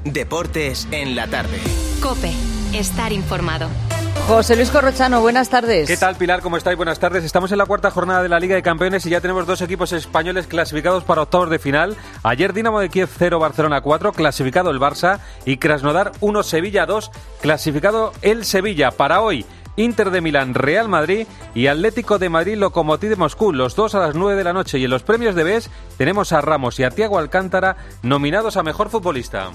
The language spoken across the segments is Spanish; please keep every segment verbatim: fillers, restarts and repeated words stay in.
Deportes en la tarde. COPE. Estar informado. José Luis Corrochano, buenas tardes. ¿Qué tal, Pilar? ¿Cómo estáis? Buenas tardes. Estamos en la cuarta jornada de la Liga de Campeones y ya tenemos dos equipos españoles clasificados para octavos de final. Ayer Dinamo de Kiev cero, Barcelona cuatro, clasificado el Barça, y Krasnodar uno, Sevilla dos, clasificado el Sevilla. Para hoy, Inter de Milán, Real Madrid y Atlético de Madrid, Lokomotiv de Moscú, los dos a las nueve de la noche. Y en los premios de B E S tenemos a Ramos y a Thiago Alcántara nominados a Mejor Futbolista.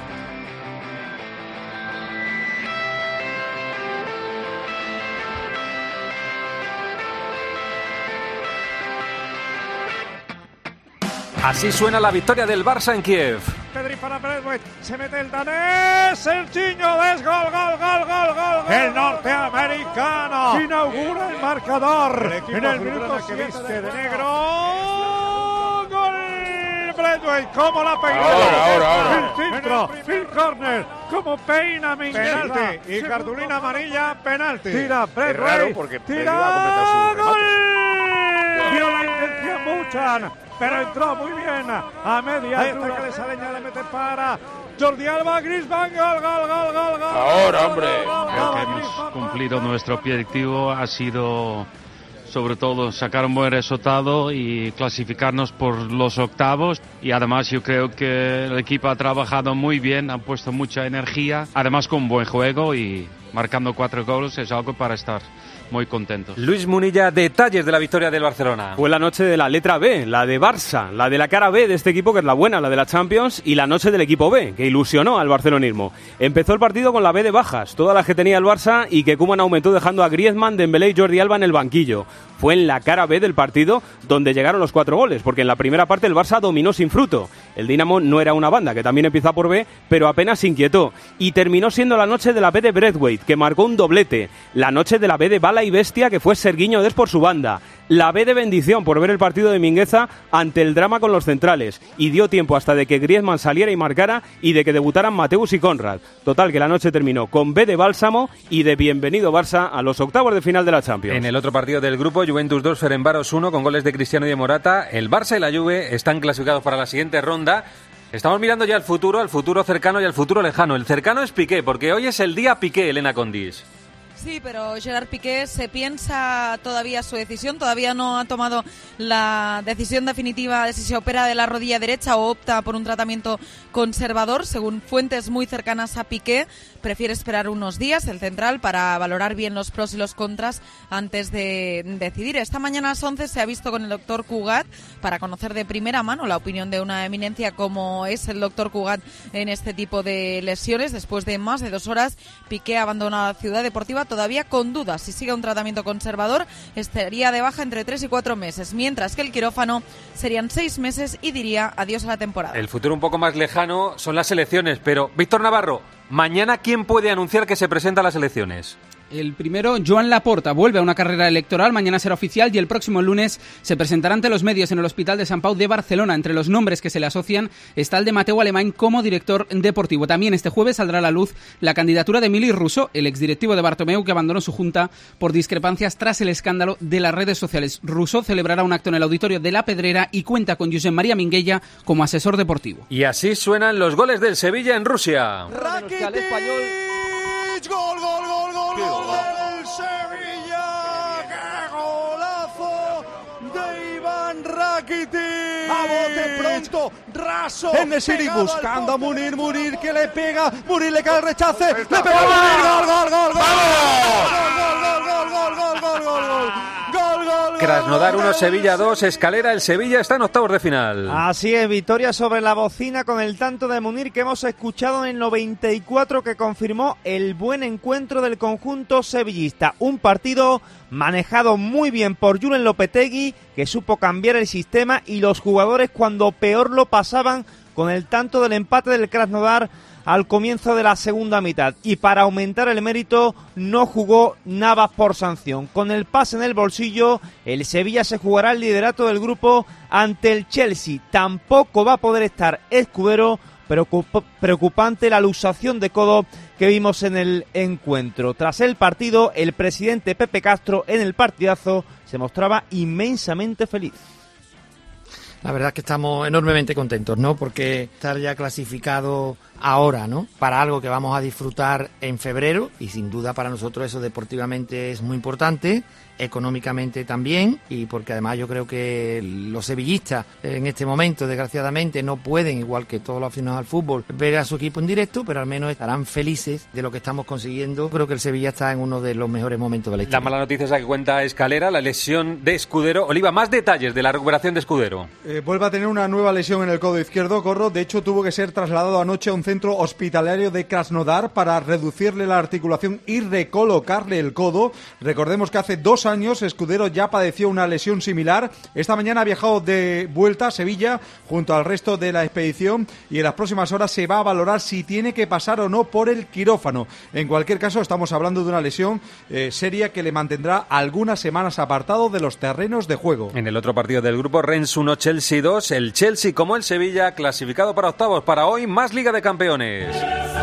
Así suena la victoria del Barça en Kiev. Pedri para Braithwaite, se mete el danés, Serginho, es gol, gol, gol, gol, gol, gol. El norteamericano inaugura el marcador el en el minuto que viste de negro. Gol, Braithwaite, cómo la peinó. Ahora, ahora, ahora. El filtro, el córner, como peina Mingueza. Penalti y cartulina amarilla, penalti. Tira Braithwaite, es raro porque tira, va a completar su gol. Vio la intención Muchan, pero entró muy bien a media altura que le Saleña, le mete para Jordi Alba, Griezmann, gol, gol, gol, gol, gol. Ahora, hombre. Creo que hemos cumplido nuestro objetivo, ha sido sobre todo sacar un buen resultado y clasificarnos por los octavos, y además yo creo que el equipo ha trabajado muy bien, ha puesto mucha energía, además con un buen juego y marcando cuatro goles es algo para estar muy contentos. Luis Munilla, detalles de la victoria del Barcelona. Fue la noche de la letra B, la de Barça, la de la cara B de este equipo, que es la buena, la de la Champions, y la noche del equipo B, que ilusionó al barcelonismo. Empezó el partido con la B de bajas, todas las que tenía el Barça, y que Koeman aumentó dejando a Griezmann, Dembélé y Jordi Alba en el banquillo. Fue en la cara B del partido donde llegaron los cuatro goles, porque en la primera parte el Barça dominó sin fruto. El Dinamo no era una banda, que también empieza por B, pero apenas se inquietó. Y terminó siendo la noche de la B de Braithwaite, que marcó un doblete. La noche de la B de Bala y Bestia, que fue Serginho Dest por su banda. La B de bendición por ver el partido de Mingueza ante el drama con los centrales. Y dio tiempo hasta de que Griezmann saliera y marcara y de que debutaran Mateus y Conrad. Total, que la noche terminó con B de bálsamo y de bienvenido Barça a los octavos de final de la Champions. En el otro partido del grupo, Juventus dos, Ferencváros uno, con goles de Cristiano y de Morata. El Barça y la Juve están clasificados para la siguiente ronda. Estamos mirando ya al futuro, al futuro cercano y al futuro lejano. El cercano es Piqué, porque hoy es el día Piqué, Elena Condis. Sí, pero Gerard Piqué se piensa todavía su decisión, todavía no ha tomado la decisión definitiva de si se opera de la rodilla derecha o opta por un tratamiento conservador. Según fuentes muy cercanas a Piqué, prefiere esperar unos días el central para valorar bien los pros y los contras antes de decidir. Esta mañana a las once se ha visto con el doctor Cugat para conocer de primera mano la opinión de una eminencia como es el doctor Cugat en este tipo de lesiones. Después de más de dos horas, Piqué ha abandonado la ciudad deportiva todavía con dudas. Si sigue un tratamiento conservador, estaría de baja entre tres y cuatro meses, mientras que el quirófano serían seis meses y diría adiós a la temporada. El futuro un poco más lejano son las elecciones, pero Víctor Navarro, mañana ¿quién puede anunciar que se presenta a las elecciones? El primero, Joan Laporta, vuelve a una carrera electoral, mañana será oficial y el próximo lunes se presentará ante los medios en el Hospital de Sant Pau de Barcelona. Entre los nombres que se le asocian está el de Mateu Alemany como director deportivo. También este jueves saldrá a la luz la candidatura de Emili Rousseau, el exdirectivo de Bartomeu, que abandonó su junta por discrepancias tras el escándalo de las redes sociales. Rousseau celebrará un acto en el auditorio de La Pedrera y cuenta con Josep María Minguella como asesor deportivo. Y así suenan los goles del Sevilla en Rusia. Rakitic, gol, gol, gol, gol, gol del Sevilla, qué golazo de Iván Rakitic, a bote pronto, raso, En-Nesyri buscando a Munir, Munir que le pega, Munir le cae el rechace, le pega a Munir, gol, gol, gol, gol, gol, gol, gol, gol, gol, gol, gol. Gol, gol, Krasnodar uno, Sevilla dos, Escalera, el Sevilla está en octavos de final. Así es, victoria sobre la bocina con el tanto de Munir que hemos escuchado en el noventa y cuatro, que confirmó el buen encuentro del conjunto sevillista. Un partido manejado muy bien por Julen Lopetegui, que supo cambiar el sistema y los jugadores cuando peor lo pasaban con el tanto del empate del Krasnodar al comienzo de la segunda mitad. Y para aumentar el mérito no jugó Navas por sanción. Con el pase en el bolsillo, el Sevilla se jugará el liderato del grupo ante el Chelsea. Tampoco va a poder estar Escudero, preocupante la luxación de codo que vimos en el encuentro. Tras el partido, el presidente Pepe Castro en el partidazo se mostraba inmensamente feliz. La verdad es que estamos enormemente contentos, ¿no? Porque estar ya clasificado ahora, ¿no? Para algo que vamos a disfrutar en febrero, y sin duda para nosotros eso deportivamente es muy importante, económicamente también, y porque además yo creo que los sevillistas en este momento desgraciadamente no pueden, igual que todos los aficionados al fútbol, ver a su equipo en directo, pero al menos estarán felices de lo que estamos consiguiendo. Creo que el Sevilla está en uno de los mejores momentos de la historia. La mala noticia es la que cuenta Escalera, la lesión de Escudero. Oliva, más detalles de la recuperación de Escudero. Eh, vuelve a tener una nueva lesión en el codo izquierdo, Corro. De hecho, tuvo que ser trasladado anoche a un centro hospitalario de Krasnodar para reducirle la articulación y recolocarle el codo. Recordemos que hace dos años Escudero ya padeció una lesión similar. Esta mañana ha viajado de vuelta a Sevilla junto al resto de la expedición y en las próximas horas se va a valorar si tiene que pasar o no por el quirófano. En cualquier caso, estamos hablando de una lesión eh, seria que le mantendrá algunas semanas apartado de los terrenos de juego. En el otro partido del grupo, Rennes uno, Chelsea dos. El Chelsea, como el Sevilla, clasificado para octavos. Para hoy, más Liga de Campeones.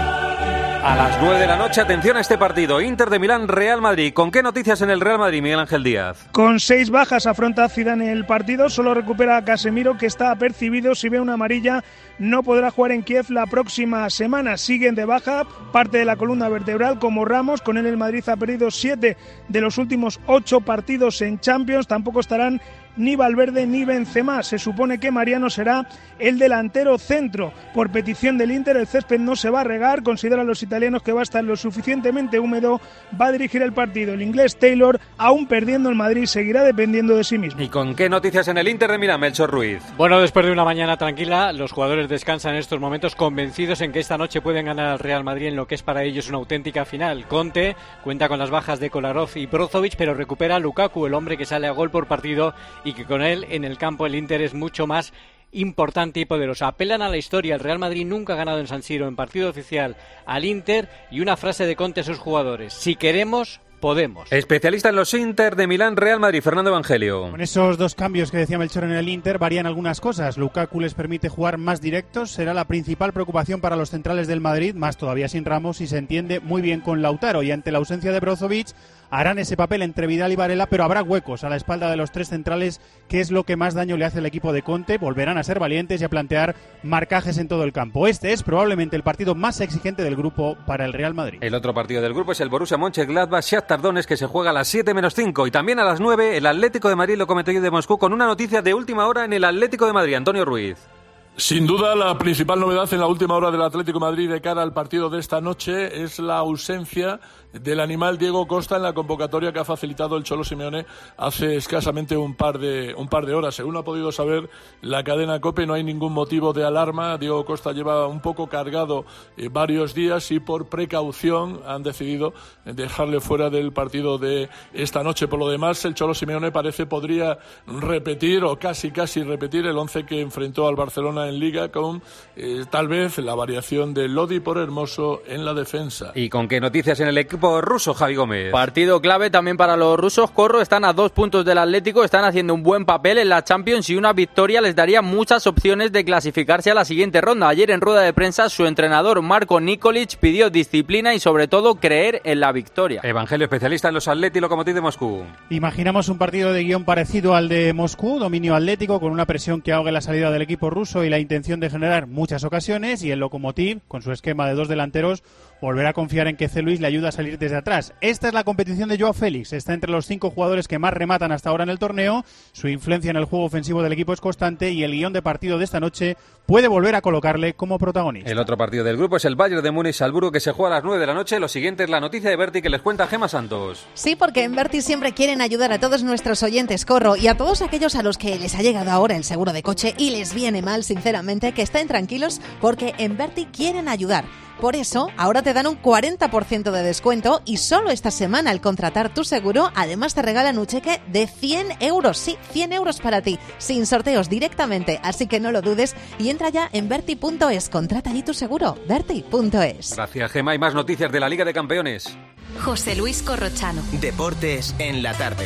A las nueve de la noche, atención a este partido. Inter de Milán, Real Madrid. ¿Con qué noticias en el Real Madrid, Miguel Ángel Díaz? Con seis bajas afronta Zidane el partido. Solo recupera a Casemiro, que está apercibido. Si ve una amarilla, no podrá jugar en Kiev la próxima semana. Siguen de baja parte de la columna vertebral, como Ramos. Con él el Madrid ha perdido siete de los últimos ocho partidos en Champions. Tampoco estarán ni Valverde ni Benzema. Se supone que Mariano será el delantero centro. Por petición del Inter, el césped no se va a regar. Consideran los italianos que va a estar lo suficientemente húmedo. Va a dirigir el partido el inglés Taylor. Aún perdiendo el Madrid, seguirá dependiendo de sí mismo. ¿Y con qué noticias en el Inter de Milán, Melchor Ruiz? Bueno, después de una mañana tranquila, los jugadores descansan en estos momentos convencidos en que esta noche pueden ganar al Real Madrid en lo que es para ellos una auténtica final. Conte cuenta con las bajas de Kolarov y Brozovic, pero recupera a Lukaku, el hombre que sale a gol por partido y que con él en el campo el Inter es mucho más importante y poderosa. Apelan a la historia. El Real Madrid nunca ha ganado en San Siro en partido oficial al Inter, y una frase de Conte a sus jugadores: si queremos, podemos. Especialista en los Inter de Milán, Real Madrid, Fernando Evangelio. Con esos dos cambios que decía Melchor en el Inter varían algunas cosas. Lukaku les permite jugar más directos, será la principal preocupación para los centrales del Madrid, más todavía sin Ramos, y se entiende muy bien con Lautaro, y ante la ausencia de Brozovic harán ese papel entre Vidal y Varela, pero habrá huecos a la espalda de los tres centrales, que es lo que más daño le hace al equipo de Conte. Volverán a ser valientes y a plantear marcajes en todo el campo. Este es probablemente el partido más exigente del grupo para el Real Madrid. El otro partido del grupo es el Borussia Mönchengladbach-Shakhtar Donetsk, que se juega a las siete menos cinco, y también a las nueve el Atlético de Madrid, Lokomotiv de Moscú, con una noticia de última hora en el Atlético de Madrid. Antonio Ruiz. Sin duda, la principal novedad en la última hora del Atlético de Madrid de cara al partido de esta noche es la ausencia del animal Diego Costa en la convocatoria que ha facilitado el Cholo Simeone hace escasamente un par de un par de horas. Según ha podido saber la cadena COPE, no hay ningún motivo de alarma. Diego Costa lleva un poco cargado eh, varios días, y por precaución han decidido dejarle fuera del partido de esta noche. Por lo demás, el Cholo Simeone parece podría repetir, o casi casi repetir, el once que enfrentó al Barcelona en Liga, con eh, tal vez la variación de Lodi por Hermoso en la defensa. ¿Y con qué noticias en el equipo ruso, Javi Gómez? Partido clave también para los rusos. Corro, están a dos puntos del Atlético, están haciendo un buen papel en la Champions, y una victoria les daría muchas opciones de clasificarse a la siguiente ronda. Ayer en rueda de prensa su entrenador Marko Nikolic pidió disciplina y sobre todo creer en la victoria. Evangelio, especialista en los Atleti y Lokomotiv de Moscú. Imaginamos un partido de guión parecido al de Moscú, dominio atlético con una presión que ahogue la salida del equipo ruso y la intención de generar muchas ocasiones, y el Lokomotiv, con su esquema de dos delanteros, volverá a confiar en que C. Luis le ayuda a salir desde atrás. Esta es la competición de Joao Félix. Está entre los cinco jugadores que más rematan hasta ahora en el torneo. Su influencia en el juego ofensivo del equipo es constante, y el guión de partido de esta noche puede volver a colocarle como protagonista. El otro partido del grupo es el Bayern de Múnich-Salzburgo, que se juega a las nueve de la noche. Lo siguiente es la noticia de Berti, que les cuenta Gema Santos. Sí, porque en Berti siempre quieren ayudar a todos nuestros oyentes, Corro, y a todos aquellos a los que les ha llegado ahora el seguro de coche y les viene mal, sinceramente, que estén tranquilos, porque en Berti quieren ayudar. Por eso, ahora te dan un cuarenta por ciento de descuento, y solo esta semana, al contratar tu seguro, además te regalan un cheque de cien euros. Sí, cien euros para ti, sin sorteos, directamente. Así que no lo dudes y entra ya en Berti punto es. Contrata allí tu seguro. Berti punto es. Gracias, Gema. Y más noticias de la Liga de Campeones. José Luis Corrochano. Deportes en la tarde.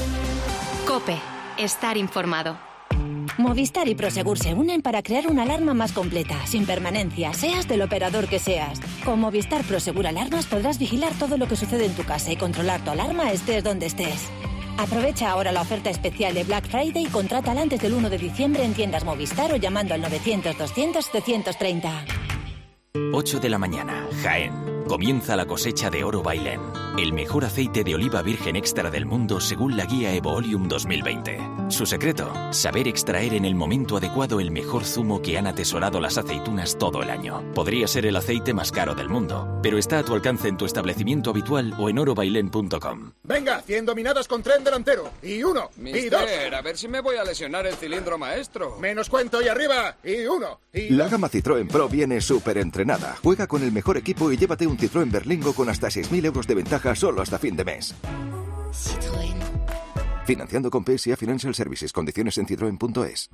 COPE. Estar informado. Movistar y Prosegur se unen para crear una alarma más completa, sin permanencia, seas del operador que seas. Con Movistar Prosegur Alarmas podrás vigilar todo lo que sucede en tu casa y controlar tu alarma estés donde estés. Aprovecha ahora la oferta especial de Black Friday y contrátala antes del uno de diciembre en tiendas Movistar o llamando al novecientos, doscientos, setecientos treinta. ocho de la mañana, Jaén. Comienza la cosecha de Oro Bailén, el mejor aceite de oliva virgen extra del mundo según la guía Evoolium dos mil veinte. Su secreto, saber extraer en el momento adecuado el mejor zumo que han atesorado las aceitunas todo el año. Podría ser el aceite más caro del mundo, pero está a tu alcance en tu establecimiento habitual o en oro bailén punto com. Venga, cien dominadas con tren delantero. Y uno, Mister, y dos. a ver si me voy a lesionar el cilindro maestro. Menos cuento y arriba. Y uno, y La gama Citroën Pro viene súper entrenada. Juega con el mejor equipo y llévate un Citroën Berlingo con hasta seis mil euros de ventaja solo hasta fin de mes. Citroën. Financiando con P S A Financial Services. Condiciones en citroen punto es.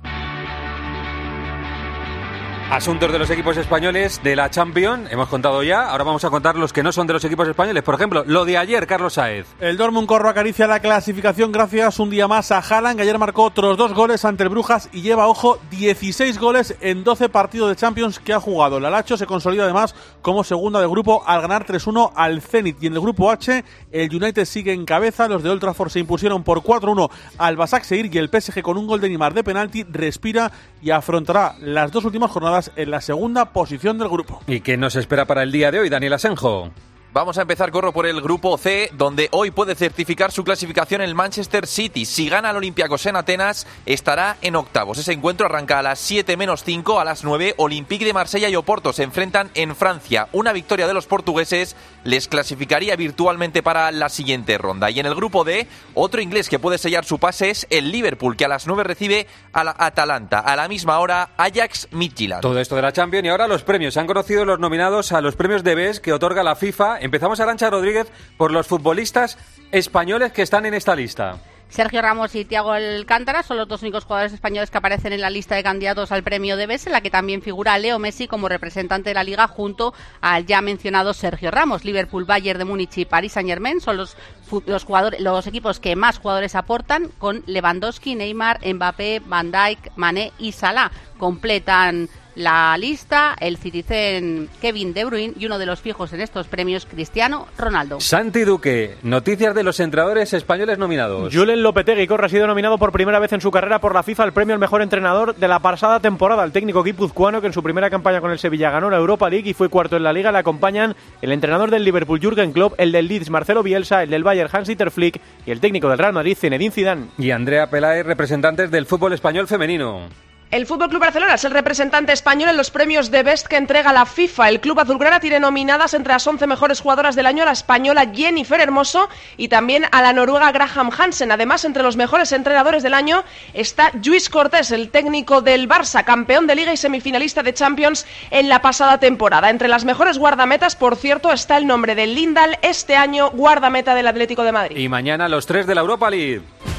Asuntos de los equipos españoles de la Champions, hemos contado ya, ahora vamos a contar los que no son de los equipos españoles. Por ejemplo, lo de ayer, Carlos Sáez. El Dortmund Corro acaricia la clasificación gracias un día más a Haaland, que ayer marcó otros dos goles ante el Brujas y lleva, ojo, dieciséis goles en doce partidos de Champions que ha jugado. El Alacho se consolida además como segunda de grupo al ganar tres uno al Zenit. Y en el grupo H, el United sigue en cabeza, los de Old Trafford se impusieron por cuatro uno al Başakşehir y el P S G con un gol de Neymar de penalti respira y afrontará las dos últimas jornadas en la segunda posición del grupo. ¿Y qué nos espera para el día de hoy, Daniel Asenjo? Vamos a empezar, Corro, por el grupo C, donde hoy puede certificar su clasificación el Manchester City. Si gana el Olympiacos en Atenas, estará en octavos. Ese encuentro arranca a las siete menos cinco, a las nueve. Olympique de Marsella y Oporto se enfrentan en Francia. Una victoria de los portugueses les clasificaría virtualmente para la siguiente ronda. Y en el grupo D, otro inglés que puede sellar su pase es el Liverpool, que a las nueve recibe a la Atalanta. A la misma hora, Ajax Midtjylland. Todo esto de la Champions y ahora los premios. Se han conocido los nominados a los premios de B E S que otorga la FIFA. Empezamos, Arantxa Rodríguez, por los futbolistas españoles que están en esta lista. Sergio Ramos y Thiago Alcántara son los dos únicos jugadores españoles que aparecen en la lista de candidatos al premio de B E S, en la que también figura Leo Messi como representante de la Liga junto al ya mencionado Sergio Ramos. Liverpool, Bayern de Múnich y Paris Saint-Germain son los, los, jugadores, los equipos que más jugadores aportan, con Lewandowski, Neymar, Mbappé, Van Dijk, Mané y Salah. Completan la lista el Citizen Kevin De Bruyne y uno de los fijos en estos premios, Cristiano Ronaldo. Santi Duque, noticias de los entrenadores españoles nominados. Julen Lopetegui Corre ha sido nominado por primera vez en su carrera por la FIFA al premio al mejor entrenador de la pasada temporada. El técnico guipuzcoano, que en su primera campaña con el Sevilla ganó la Europa League y fue cuarto en la Liga, le acompañan el entrenador del Liverpool Jürgen Klopp, el del Leeds Marcelo Bielsa, el del Bayern Hans-Dieter Flick y el técnico del Real Madrid Zinedine Zidane. Y Andrea Peláez, representantes del fútbol español femenino. El F C Barcelona es el representante español en los premios de B E S que entrega la FIFA. El club azulgrana tiene nominadas entre las once mejores jugadoras del año a la española Jennifer Hermoso y también a la noruega Graham Hansen. Además, entre los mejores entrenadores del año está Lluís Cortés, el técnico del Barça, campeón de Liga y semifinalista de Champions en la pasada temporada. Entre las mejores guardametas, por cierto, está el nombre de Lindal, este año guardameta del Atlético de Madrid. Y mañana los tres de la Europa League.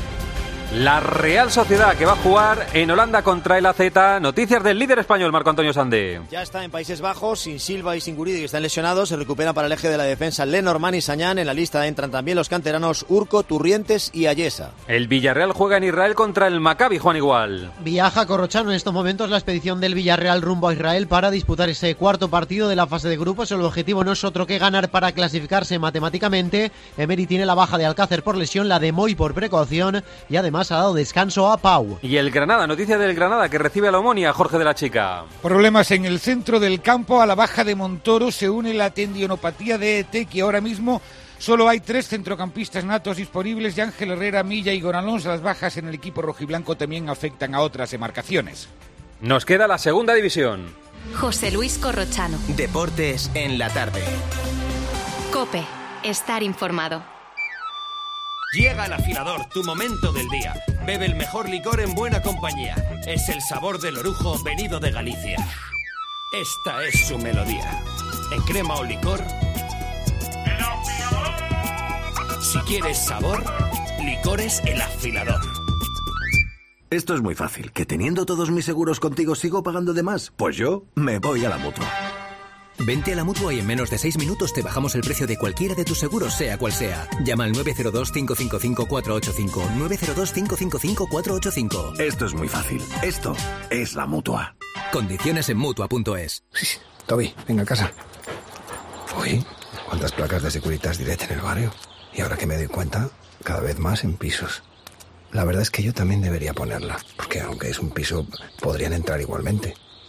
La Real Sociedad, que va a jugar en Holanda contra el A Z. Noticias del líder español, Marco Antonio Sande. Ya está en Países Bajos, sin Silva y sin Guridi, que están lesionados. Se recuperan para el eje de la defensa Lenormand y Sañán. En la lista entran también los canteranos Urco, Turrientes y Ayesa. El Villarreal juega en Israel contra el Maccabi, Juan Igual. Viaja Corrochano en estos momentos la expedición del Villarreal rumbo a Israel para disputar ese cuarto partido de la fase de grupos. El objetivo no es otro que ganar para clasificarse matemáticamente. Emery tiene la baja de Alcácer por lesión, la de Moy por precaución y además ha dado descanso a Pau. Y el Granada, noticia del Granada, que recibe a la Omonia, Jorge de la Chica. Problemas en el centro del campo. A la baja de Montoro se une la tendinopatía de E T, que ahora mismo solo hay tres centrocampistas natos disponibles, y Ángel Herrera, Milla y Gonalons. Las bajas en el equipo rojiblanco también afectan a otras demarcaciones. Nos queda la segunda división. José Luis Corrochano. Deportes en la tarde. COPE. Estar informado. Llega el afilador, tu momento del día. Bebe el mejor licor en buena compañía. Es el sabor del orujo venido de Galicia. Esta es su melodía. En crema o licor. ¡El afilador! Si quieres sabor, licores El Afilador. Esto es muy fácil. ¿Que teniendo todos mis seguros contigo sigo pagando de más? Pues yo me voy a la Mutua. Vente a la Mutua y en menos de seis minutos te bajamos el precio de cualquiera de tus seguros, sea cual sea. Llama al nueve cero dos, cinco cinco cinco, cuatro ocho cinco. nueve cero dos, cinco cinco cinco, cuatro ocho cinco. Esto es muy fácil. Esto es la Mutua. Condiciones en Mutua punto es. Toby, venga a casa. Uy, cuántas placas de Securitas Direct en el barrio. Y ahora que me doy cuenta, cada vez más en pisos. La verdad es que yo también debería ponerla, porque aunque es un piso, podrían entrar igualmente.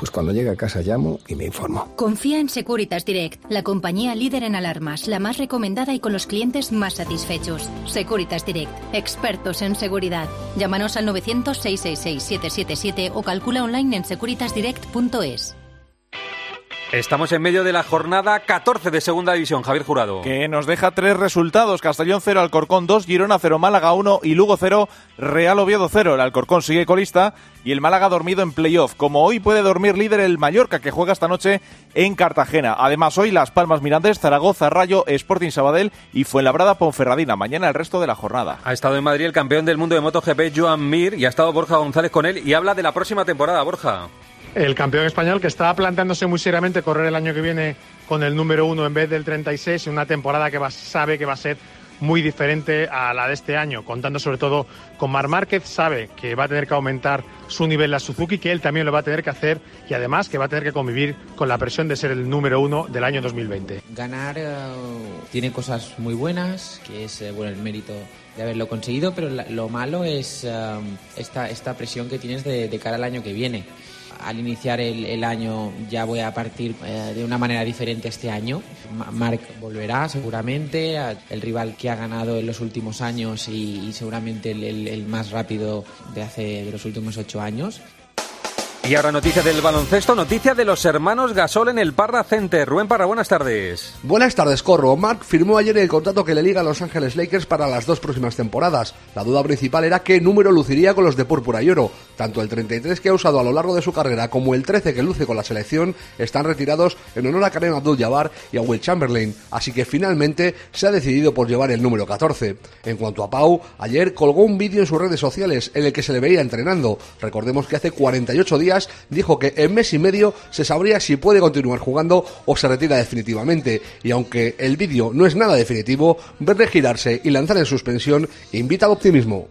Pues cuando llegue a casa llamo y me informo. Confía en Securitas Direct, la compañía líder en alarmas, la más recomendada y con los clientes más satisfechos. Securitas Direct, expertos en seguridad. Llámanos al novecientos, seiscientos sesenta y seis, siete siete siete o calcula online en securitas direct punto es. Estamos en medio de la jornada catorce de Segunda División, Javier Jurado. Que nos deja tres resultados: Castellón cero, Alcorcón dos, Girona cero, Málaga uno y Lugo cero, Real Oviedo cero. El Alcorcón sigue colista y el Málaga dormido en playoff. Como hoy puede dormir líder el Mallorca, que juega esta noche en Cartagena. Además hoy Las Palmas Mirandés, Zaragoza, Rayo, Sporting Sabadell y Fuenlabrada Ponferradina. Mañana el resto de la jornada. Ha estado en Madrid el campeón del mundo de MotoGP, Joan Mir, y ha estado Borja González con él y habla de la próxima temporada. Borja. El campeón español que está planteándose muy seriamente correr el año que viene con el número uno en vez del treinta y seis, en una temporada que va, sabe que va a ser muy diferente a la de este año, contando sobre todo con Marc Márquez. Sabe que va a tener que aumentar su nivel la Suzuki, que él también lo va a tener que hacer, y además que va a tener que convivir con la presión de ser el número uno del año dos mil veinte. Ganar uh, tiene cosas muy buenas, que es uh, bueno, el mérito de haberlo conseguido, pero la, lo malo es uh, esta, esta presión que tienes de, de cara al año que viene. Al iniciar el, el año ya voy a partir eh, de una manera diferente este año. Marc volverá seguramente, el rival que ha ganado en los últimos años y, y seguramente el, el, el más rápido de hace de los últimos ocho años. Y ahora noticia del baloncesto, noticia de los hermanos Gasol en el Parra Center. Rubén Parra, buenas tardes. Buenas tardes, Corro. Marc firmó ayer el contrato que le liga a Los Ángeles Lakers para las dos próximas temporadas. La duda principal era qué número luciría con los de púrpura y oro. Tanto el treinta y tres que ha usado a lo largo de su carrera como el trece que luce con la selección están retirados en honor a Kareem Abdul-Jabbar y a Will Chamberlain, así que finalmente se ha decidido por llevar el número catorce. En cuanto a Pau, ayer colgó un vídeo en sus redes sociales en el que se le veía entrenando. Recordemos que hace cuarenta y ocho días dijo que en mes y medio se sabría si puede continuar jugando o se retira definitivamente, y aunque el vídeo no es nada definitivo, verle girarse y lanzar en suspensión invita al optimismo.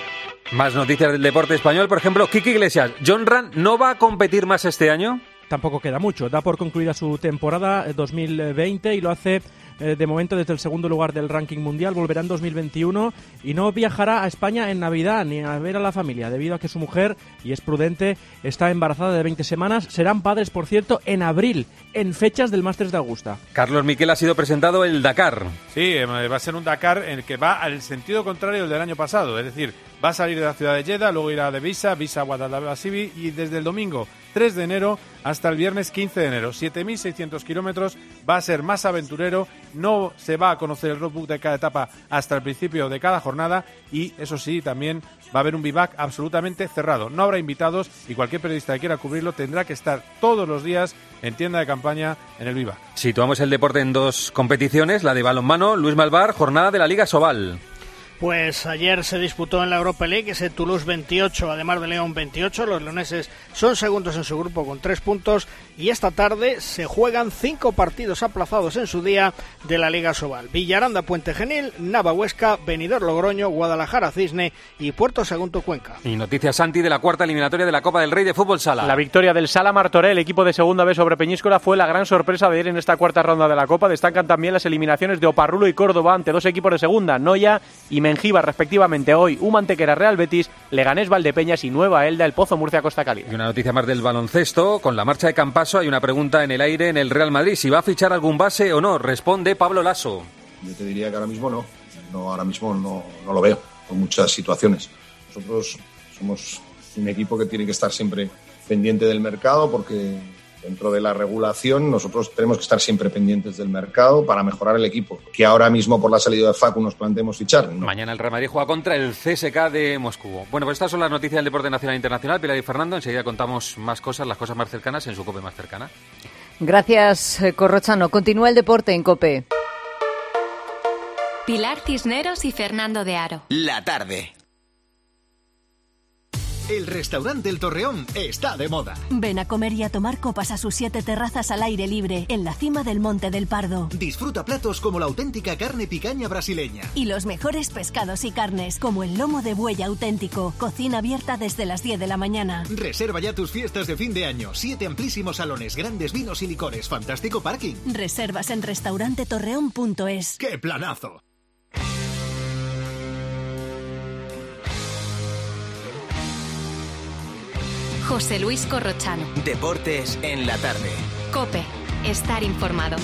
Más noticias del deporte español, por ejemplo, Quique Iglesias. ¿John Ram no va a competir más este año? Tampoco queda mucho, da por concluida su temporada dos mil veinte y lo hace eh, de momento desde el segundo lugar del ranking mundial. Volverá en dos mil veintiuno y no viajará a España en Navidad ni a ver a la familia, debido a que su mujer, y es prudente, está embarazada de veinte semanas. Serán padres, por cierto, en abril, en fechas del Masters de Augusta. Carlos Miquel, ha sido presentado el Dakar. Sí, va a ser un Dakar en el que va al sentido contrario del año pasado, es decir, va a salir de la ciudad de Jeddah, luego irá de Visa, Visa a Guadalajara y desde el domingo tres de enero hasta el viernes quince de enero. siete mil seiscientos kilómetros, va a ser más aventurero, no se va a conocer el roadbook de cada etapa hasta el principio de cada jornada y, eso sí, también va a haber un vivac absolutamente cerrado. No habrá invitados y cualquier periodista que quiera cubrirlo tendrá que estar todos los días en tienda de campaña en el vivac. Situamos el deporte en dos competiciones, la de balonmano, Luis Malvar, jornada de la Liga Sobal. Pues ayer se disputó en la Europa League ese Toulouse veintiocho, además de León veintiocho. Los leoneses son segundos en su grupo con tres puntos y esta tarde se juegan cinco partidos aplazados en su día de la Liga Sobal. Villaranda Puente Genil, Nava Huesca, Benidorm Logroño, Guadalajara Cisne y Puerto Sagunto Cuenca. Y noticias, Santi, de la cuarta eliminatoria de la Copa del Rey de Fútbol Sala. La victoria del Sala Martorell, equipo de segunda B sobre Peñíscola, fue la gran sorpresa de ir en esta cuarta ronda de la Copa. Destacan también las eliminaciones de Oparrulo y Córdoba ante dos equipos de segunda, Noya y Mengíbar respectivamente. Hoy Humantequera Real Betis, Leganés Valdepeñas y Nueva Elda el Pozo Murcia Costa Cálida. Y una noticia más del baloncesto, con la marcha de Campaso hay una pregunta en el aire en el Real Madrid, si va a fichar algún base o no. Responde Pablo Lasso. Yo te diría que ahora mismo no, no ahora mismo no, no lo veo, por muchas situaciones. Nosotros somos un equipo que tiene que estar siempre pendiente del mercado porque dentro de la regulación nosotros tenemos que estar siempre pendientes del mercado para mejorar el equipo. Que ahora mismo por la salida de Facu nos planteemos fichar, ¿no? Mañana el Real Madrid juega contra el C S K de Moscú. Bueno, pues estas son las noticias del deporte nacional e internacional. Pilar y Fernando, enseguida contamos más cosas, las cosas más cercanas en su COPE más cercana. Gracias, Corrochano. Continúa el deporte en COPE. Pilar Cisneros y Fernando de Aro. La tarde. El restaurante El Torreón está de moda. Ven a comer y a tomar copas a sus siete terrazas al aire libre, en la cima del Monte del Pardo. Disfruta platos como la auténtica carne picaña brasileña. Y los mejores pescados y carnes, como el lomo de buey auténtico. Cocina abierta desde las diez de la mañana. Reserva ya tus fiestas de fin de año. Siete amplísimos salones, grandes vinos y licores, fantástico parking. Reservas en restaurante torreón punto es. ¡Qué planazo! José Luis Corrochano. Deportes en la tarde. COPE. Estar informado.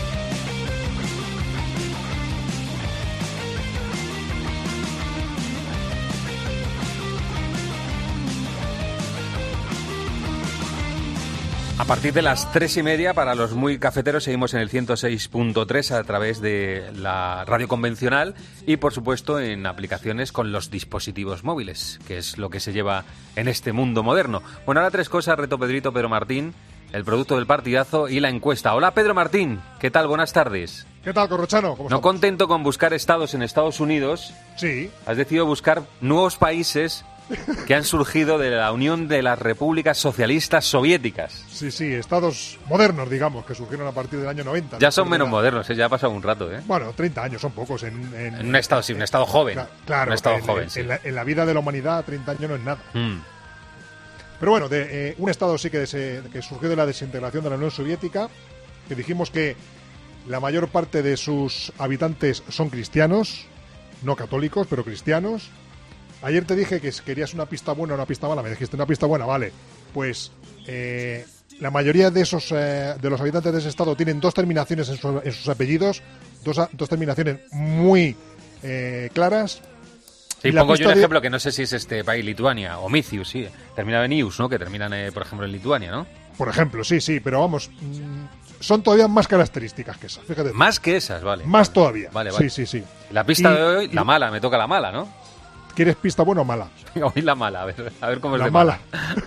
A partir de las tres y media, para los muy cafeteros, seguimos en el ciento seis punto tres a través de la radio convencional y, por supuesto, en aplicaciones con los dispositivos móviles, que es lo que se lleva en este mundo moderno. Bueno, ahora tres cosas, reto Pedrito, Pedro Martín, el producto del partidazo y la encuesta. Hola, Pedro Martín, ¿qué tal? Buenas tardes. ¿Qué tal, Corrochano? ¿Cómo No estamos? contento con buscar estados en Estados Unidos, sí, has decidido buscar nuevos países que han surgido de la Unión de las Repúblicas Socialistas Soviéticas. Sí, sí, estados modernos, digamos, que surgieron a partir del año noventa. Ya son ¿no? menos modernos, ¿eh? Ya ha pasado un rato, ¿eh? Bueno, treinta años son pocos. En, en, En un estado, sí, un estado joven. Claro, un estado en, joven, en, sí. en, la, en la vida de la humanidad, treinta años no es nada. Mm. Pero bueno, de, eh, un estado sí que, se, que surgió de la desintegración de la Unión Soviética, que dijimos que la mayor parte de sus habitantes son cristianos, no católicos, pero cristianos. Ayer te dije que querías una pista buena o una pista mala. Me dijiste una pista buena, vale. Pues eh, la mayoría de esos eh, de los habitantes de ese estado tienen dos terminaciones en, su, en sus apellidos, dos, dos terminaciones muy eh, claras. Sí, Y la pongo yo un pista de- ejemplo que no sé si es este país, Lituania, o Micius, sí. Termina en Ius, ¿no? Que terminan, eh, por ejemplo, en Lituania, ¿no? Por ejemplo, sí, sí, pero vamos, mm, son todavía más características que esas. Fíjate. Más que esas, vale. Más todavía. Vale, vale. Sí, sí, sí. La pista Y- de hoy, y- la mala, me toca la mala, ¿no? ¿Quieres pista buena o mala? Hoy la mala, a ver, a ver cómo es La de mala.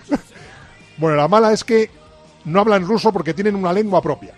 Bueno, la mala es que no hablan ruso porque tienen una lengua propia.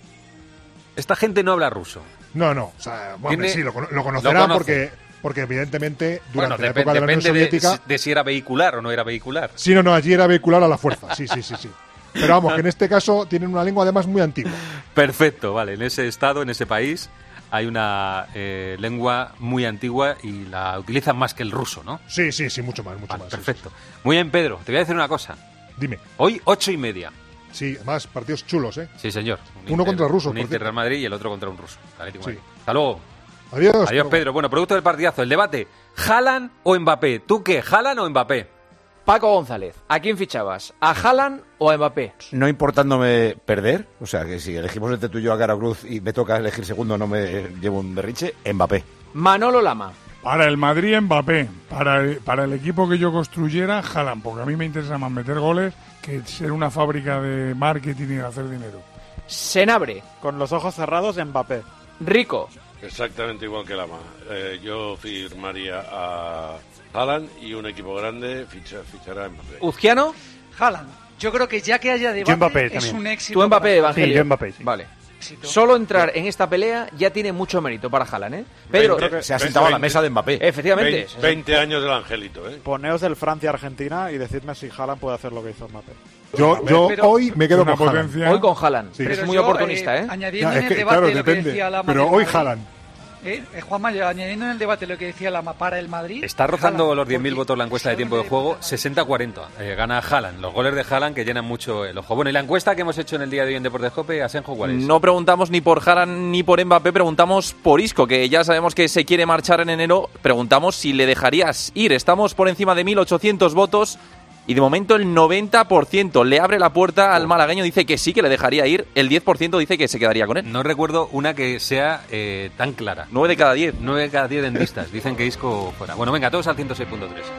Esta gente no habla ruso. No, no. O sea, bueno, Tiene- sí, lo, cono- lo lo conocerán conoce. porque, porque evidentemente Bueno, durante la depe- época de la Unión depende de, Soviética... de si era vehicular o no era vehicular. Sí, no, no, allí era vehicular a la fuerza. Sí, sí, sí, sí. Pero vamos, que en este caso tienen una lengua además muy antigua. Perfecto, vale. En ese estado, en ese país, hay una eh, lengua muy antigua y la utilizan más que el ruso, ¿no? Sí, sí, sí, mucho más, mucho Vale, más. sí, perfecto. Muy bien, Pedro. Te voy a decir una cosa. Dime. Hoy, ocho y media. Sí, además, partidos chulos, ¿eh? Sí, señor. Un Uno contra rusos, Un por Inter cierto. Real Madrid y el otro contra un ruso. Atlético Sí. Madrid. Hasta luego. Adiós. Adiós, Pedro. Pedro. Bueno, producto del partidazo. El debate. ¿Haaland o Mbappé? ¿Tú qué? ¿Haaland o Mbappé? Paco González, ¿a quién fichabas? ¿A Haaland o a Mbappé? No importándome perder, o sea que si elegimos entre tú y yo a cara cruz y me toca elegir segundo, no me llevo un derriche, Mbappé. Manolo Lama. Para el Madrid, Mbappé. Para el, para el equipo que yo construyera, Haaland, porque a mí me interesa más meter goles que ser una fábrica de marketing y hacer dinero. Senabre. Con los ojos cerrados, Mbappé. Rico. Exactamente igual que Lama. Eh, yo firmaría a Haaland y un equipo grande ficha, fichará a Mbappé. ¿Uzquiano? Haaland. Yo creo que ya que haya debate, Yo Mbappé es también. un éxito. Tú Mbappé, para- Evangelio. Sí, yo Mbappé, sí. Vale. Solo entrar en esta pelea ya tiene mucho mérito para Haaland, ¿eh? Pedro, veinte, Se ha sentado a la mesa de Mbappé. Efectivamente. veinte, veinte años del angelito, ¿eh? Poneos del Francia-Argentina y decidme si Haaland puede hacer lo que hizo Mbappé. Yo, yo Pero- hoy me quedo Una con Haaland. potencia- Hoy con Haaland. Sí. Es Pero muy yo, oportunista, ¿eh? eh, añadiendo Ya, en es el que, debate claro, lo que depende. decía Lama Pero del hoy Madrid. Haaland. Eh, eh, Juanma, yo añadiendo en el debate lo que decía Lama para el Madrid. Está rozando Haaland, los diez mil porque votos la encuesta de tiempo de juego, sesenta a cuarenta. Eh, gana Haaland. Los goles de Haaland que llenan mucho el ojo. Bueno, y la encuesta que hemos hecho en el día de hoy en Deportes Cope, Asenjo, ¿cuál es? No preguntamos ni por Haaland ni por Mbappé, preguntamos por Isco, que ya sabemos que se quiere marchar en enero. Preguntamos si le dejarías ir. Estamos por encima de mil ochocientos votos y de momento el noventa por ciento le abre la puerta al malagueño, dice que sí, que le dejaría ir. El diez por ciento dice que se quedaría con él. No recuerdo una que sea eh, tan clara. nueve de cada diez. nueve de cada diez dentistas dicen que Isco fuera. Bueno, venga, todos al ciento seis punto tres.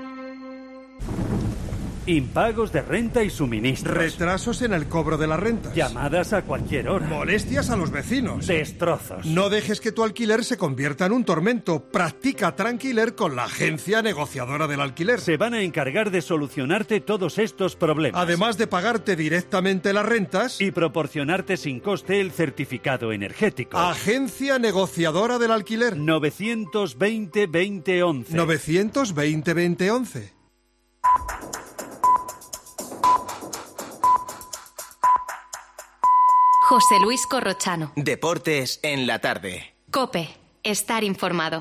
Impagos de renta y suministros. Retrasos en el cobro de las rentas. Llamadas a cualquier hora. Molestias a los vecinos. Destrozos. No dejes que tu alquiler se convierta en un tormento. Practica Tranquiler con la agencia negociadora del alquiler. Se van a encargar de solucionarte todos estos problemas. Además de pagarte directamente las rentas. Y proporcionarte sin coste el certificado energético. Agencia negociadora del alquiler. novecientos veinte veinte once. novecientos veinte veinte once. José Luis Corrochano. Deportes en la tarde. COPE. Estar informado.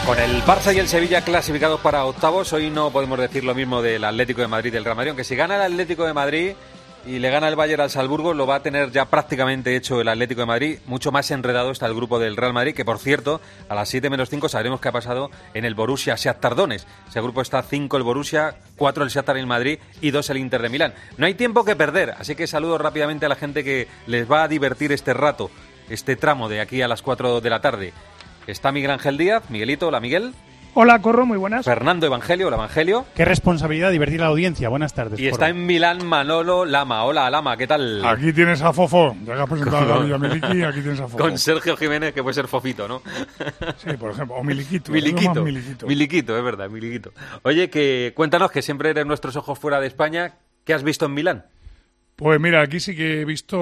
Con el Barça y el Sevilla clasificados para octavos, hoy no podemos decir lo mismo del Atlético de Madrid y del Real Madrid, aunque si gana el Atlético de Madrid y le gana el Bayern al Salzburgo, lo va a tener ya prácticamente hecho el Atlético de Madrid. Mucho más enredado está el grupo del Real Madrid, que por cierto, a las siete menos cinco sabremos qué ha pasado en el Borussia Shakhtar Donetsk. Ese grupo está cinco el Borussia, cuatro el Shakhtar en Madrid y dos el Inter de Milán. No hay tiempo que perder, así que saludo rápidamente a la gente que les va a divertir este rato, este tramo de aquí a las cuatro de la tarde. Está Miguel Ángel Díaz. Miguelito, hola Miguel. Hola, Corro, muy buenas. Fernando Evangelio, hola Evangelio. Qué responsabilidad divertir a la audiencia, buenas tardes. Y Corro. Está en Milán Manolo Lama, hola Lama, ¿qué tal? Aquí tienes a Fofo, ya que has presentado a Villa Miliki, aquí tienes a Fofo. Con Sergio Jiménez, que puede ser Fofito, ¿no? Sí, por ejemplo, o Miliquito. Miliquito, Miliquito. Miliquito, es verdad, Miliquito. Oye, que cuéntanos, que siempre eres nuestros ojos fuera de España, ¿qué has visto en Milán? Pues mira, aquí sí que he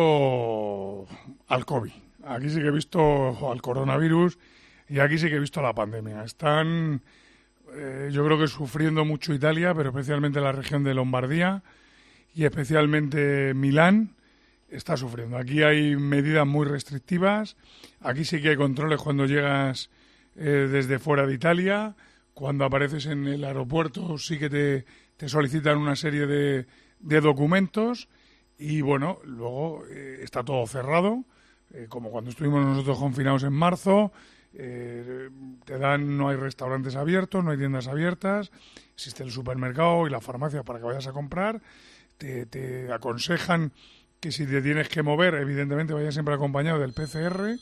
visto al COVID, aquí sí que he visto al coronavirus. Y aquí sí que he visto la pandemia. Están, eh, yo creo que sufriendo mucho Italia, pero especialmente la región de Lombardía y especialmente Milán está sufriendo. Aquí hay medidas muy restrictivas. Aquí sí que hay controles cuando llegas eh, desde fuera de Italia. Cuando apareces en el aeropuerto sí que te, te solicitan una serie de, de documentos. Y bueno, luego eh, está todo cerrado, eh, como cuando estuvimos nosotros confinados en marzo. Eh, te dan, no hay restaurantes abiertos, no hay tiendas abiertas, existe el supermercado y la farmacia para que vayas a comprar, te, te aconsejan que si te tienes que mover, evidentemente vayas siempre acompañado del P C R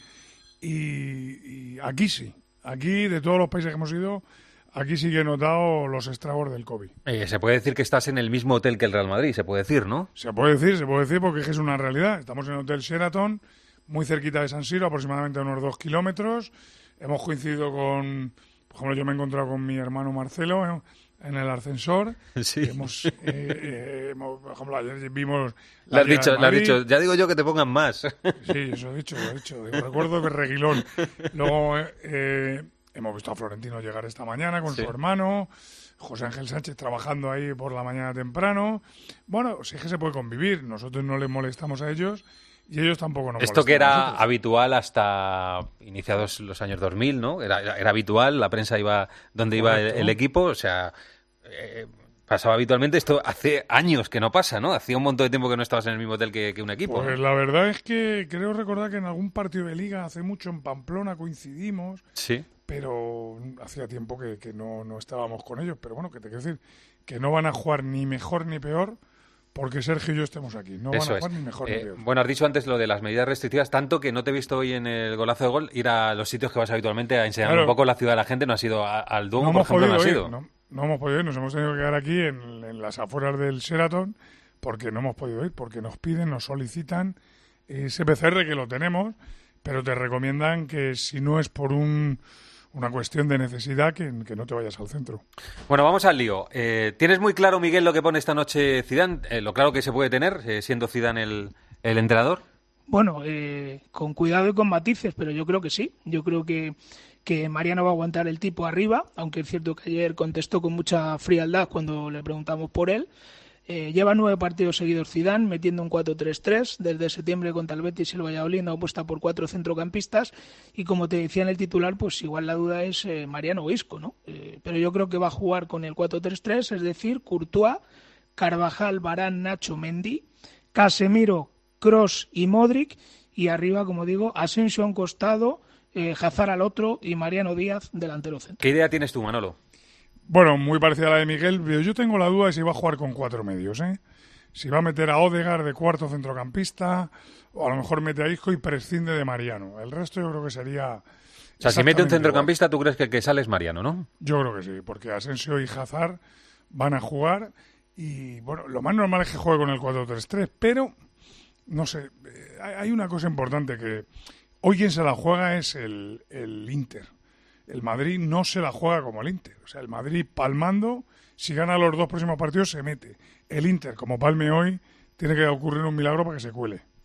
y, y aquí sí, aquí de todos los países que hemos ido, aquí sí que he notado los estragos del COVID. Eh, se puede decir que estás en el mismo hotel que el Real Madrid, se puede decir, ¿no? Se puede decir, se puede decir porque es una realidad, estamos en el Hotel Sheraton, muy cerquita de San Siro, aproximadamente a unos dos kilómetros. Hemos coincidido con, por ejemplo, yo me he encontrado con mi hermano Marcelo en, en el ascensor. Sí. Hemos, eh, eh, hemos, por ejemplo, ayer vimos... Le has, dicho, le has dicho, ya digo yo que te pongan más. Sí, eso he dicho, lo he dicho. Digo, recuerdo de Reguilón. Luego eh, hemos visto a Florentino llegar esta mañana con sí. su hermano, José Ángel Sánchez trabajando ahí por la mañana temprano. Bueno, sí que se puede convivir. Nosotros no les molestamos a ellos. Y ellos tampoco nos Esto que era habitual hasta iniciados los años dos mil, ¿no? Era, era, era habitual, la prensa iba donde Correcto. iba el, el equipo, o sea, eh, pasaba habitualmente. Esto hace años que no pasa, ¿no? Hacía un montón de tiempo que no estabas en el mismo hotel que, que un equipo. Pues ¿no? La verdad es que creo recordar que en algún partido de Liga hace mucho en Pamplona coincidimos, sí, pero hacía tiempo que, que no, no estábamos con ellos. Pero bueno, que te quiero decir que no van a jugar ni mejor ni peor porque Sergio y yo estemos aquí. No Eso van a jugar es. ni mejor eh, ni peor. Bueno, has dicho antes lo de las medidas restrictivas, tanto que no te he visto hoy en el golazo de gol ir a los sitios que vas habitualmente a enseñar claro. un poco la ciudad a la gente. No has ido a, al Duomo, no por ejemplo, no has ir, ido. No, no hemos podido ir, nos hemos tenido que quedar aquí en, en las afueras del Sheraton porque no hemos podido ir, porque nos piden, nos solicitan ese P C R que lo tenemos, pero te recomiendan que si no es por un... una cuestión de necesidad que, que no te vayas al centro. Bueno, vamos al lío. Eh, ¿Tienes muy claro, Miguel, lo que pone esta noche Zidane? Eh, lo claro que se puede tener, eh, siendo Zidane el, el entrenador. Bueno, eh, con cuidado y con matices, pero yo creo que sí. Yo creo que, que Mariano va a aguantar el tipo arriba, aunque es cierto que ayer contestó con mucha frialdad cuando le preguntamos por él. Eh, lleva nueve partidos seguidos Zidane, metiendo un cuatro tres tres. Desde septiembre contra el Betis y el Valladolid no apuesta por cuatro centrocampistas. Y como te decía en el titular, pues igual la duda es eh, Mariano Isco, ¿no? Eh, pero yo creo que va a jugar con el cuatro tres tres, es decir, Courtois, Carvajal, Varane, Nacho, Mendy, Casemiro, Kroos y Modric. Y arriba, como digo, Asensio a un costado, eh, Hazard al otro y Mariano Díaz delantero centro. ¿Qué idea tienes tú, Manolo? Bueno, muy parecida a la de Miguel, pero yo tengo la duda de si va a jugar con cuatro medios, ¿eh? Si va a meter a Odegaard de cuarto centrocampista, o a lo mejor mete a Isco y prescinde de Mariano. El resto yo creo que sería... O sea, si mete un centrocampista, igual. Tú crees que el que sale es Mariano, ¿no? Yo creo que sí, porque Asensio y Hazard van a jugar y, bueno, lo más normal es que juegue con el cuatro tres tres, pero, no sé, hay una cosa importante que hoy quien se la juega es el, el Inter. El Madrid no se la juega como el Inter. O sea, el Madrid palmando, si gana los dos próximos partidos se mete. El Inter, como palme hoy, tiene que ocurrir un milagro para que se cuele.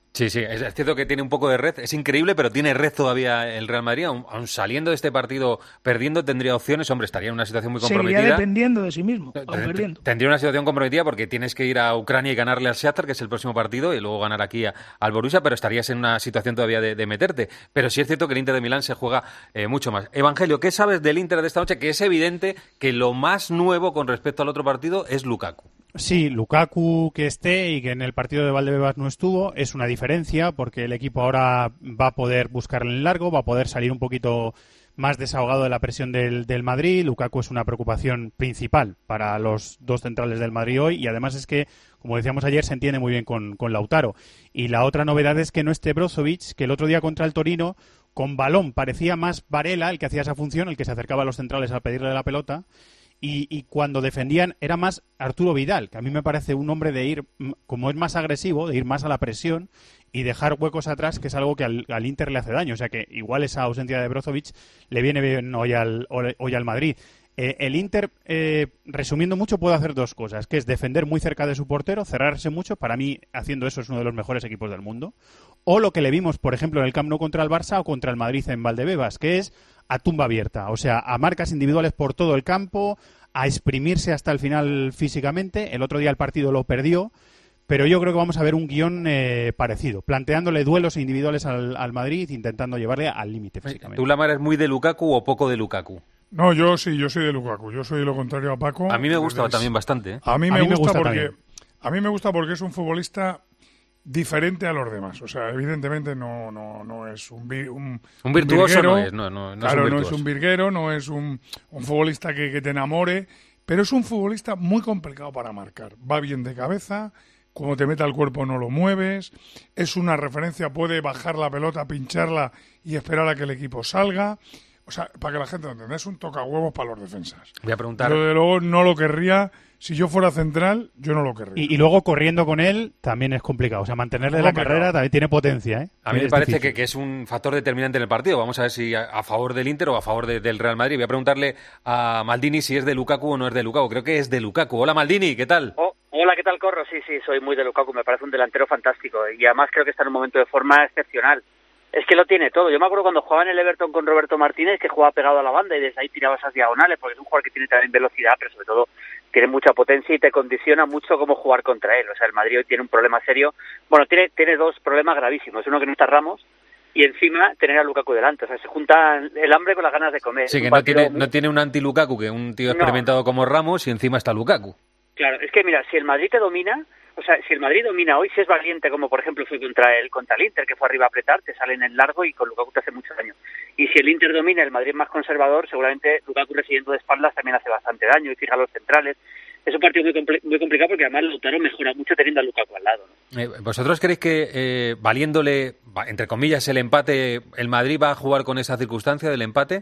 Sí, sí, es cierto que tiene un poco de red, es increíble, pero tiene red todavía el Real Madrid, aun, aun saliendo de este partido perdiendo tendría opciones, hombre, estaría en una situación muy comprometida. Seguiría dependiendo de sí mismo, aun perdiendo. Tendría una situación comprometida porque tienes que ir a Ucrania y ganarle al Shakhtar, que es el próximo partido, y luego ganar aquí a, al Borussia, pero estarías en una situación todavía de, de meterte. Pero sí es cierto que el Inter de Milán se juega eh, mucho más. Evangelio, ¿qué sabes del Inter de esta noche? Que es evidente que lo más nuevo con respecto al otro partido es Lukaku. Sí, Lukaku que esté y que en el partido de Valdebebas no estuvo es una diferencia porque el equipo ahora va a poder buscarle en largo, va a poder salir un poquito más desahogado de la presión del, del Madrid. Lukaku es una preocupación principal para los dos centrales del Madrid hoy y además es que, como decíamos ayer, se entiende muy bien con, con Lautaro. Y la otra novedad es que no esté Brozovic, que el otro día contra el Torino con balón parecía más Varela el que hacía esa función, el que se acercaba a los centrales a pedirle la pelota. Y, y cuando defendían era más Arturo Vidal, que a mí me parece un hombre de ir, como es más agresivo, de ir más a la presión y dejar huecos atrás, que es algo que al, al Inter le hace daño. O sea que igual esa ausencia de Brozovic le viene bien hoy al, hoy al Madrid. Eh, el Inter, eh, resumiendo mucho, puede hacer dos cosas, que es defender muy cerca de su portero, cerrarse mucho. Para mí, haciendo eso, es uno de los mejores equipos del mundo. O lo que le vimos, por ejemplo, en el Camp Nou contra el Barça o contra el Madrid en Valdebebas, que es a tumba abierta, o sea, a marcas individuales por todo el campo, a exprimirse hasta el final físicamente. El otro día el partido lo perdió, pero yo creo que vamos a ver un guión eh, parecido, planteándole duelos individuales al, al Madrid, intentando llevarle al límite físicamente. ¿Tú, Lamar, eres muy de Lukaku o poco de Lukaku? No, yo sí, yo soy de Lukaku, yo soy de lo contrario a Paco. A mí me gusta Desde... también bastante. ¿eh? A mí me, a mí gusta, me gusta porque también. a mí me gusta porque es un futbolista diferente a los demás. O sea, evidentemente no no no es un vi, un, un virtuoso un no es, no, no, no claro, es un no es un virguero, no es un, un futbolista que, que te enamore, pero es un futbolista muy complicado para marcar. Va bien de cabeza, como te mete al cuerpo no lo mueves, es una referencia, puede bajar la pelota, pincharla y esperar a que el equipo salga. O sea, para que la gente lo entienda, es un tocahuevos para los defensas. Voy a preguntar. Yo, de luego, no lo querría. Si yo fuera central, yo no lo querría. Y, y luego corriendo con él también es complicado. O sea, mantenerle la carrera también tiene potencia, ¿eh? A mí me parece que, que es un factor determinante en el partido. Vamos a ver si a, a favor del Inter o a favor de, del Real Madrid. Voy a preguntarle a Maldini si es de Lukaku o no es de Lukaku. Creo que es de Lukaku. Hola, Maldini, ¿qué tal? Oh, hola, ¿qué tal, Corro? Sí, sí, soy muy de Lukaku. Me parece un delantero fantástico. Y además creo que está en un momento de forma excepcional. Es que lo tiene todo. Yo me acuerdo cuando jugaba en el Everton con Roberto Martínez, que jugaba pegado a la banda y desde ahí tiraba esas diagonales, porque es un jugador que tiene también velocidad, pero sobre todo tiene mucha potencia y te condiciona mucho cómo jugar contra él. O sea, el Madrid hoy tiene un problema serio. Bueno, tiene tiene dos problemas gravísimos. Uno, que no está Ramos, y encima tener a Lukaku delante. O sea, se junta el hambre con las ganas de comer. Sí, que no tiene, muy... no tiene un anti-Lukaku, que un tío experimentado no. como Ramos, y encima está Lukaku. Claro, es que mira, si el Madrid te domina... O sea, si el Madrid domina hoy, si es valiente, como por ejemplo fue contra el contra el Inter, que fue arriba a apretar, te salen en largo y con Lukaku te hace mucho daño. Y si el Inter domina, el Madrid es más conservador, seguramente Lukaku recibiendo de espaldas también hace bastante daño y fija los centrales. Es un partido muy, compl- muy complicado porque además Lautaro mejora mucho teniendo a Lukaku al lado, ¿no? Eh, ¿Vosotros creéis que eh, valiéndole, entre comillas, el empate, el Madrid va a jugar con esa circunstancia del empate?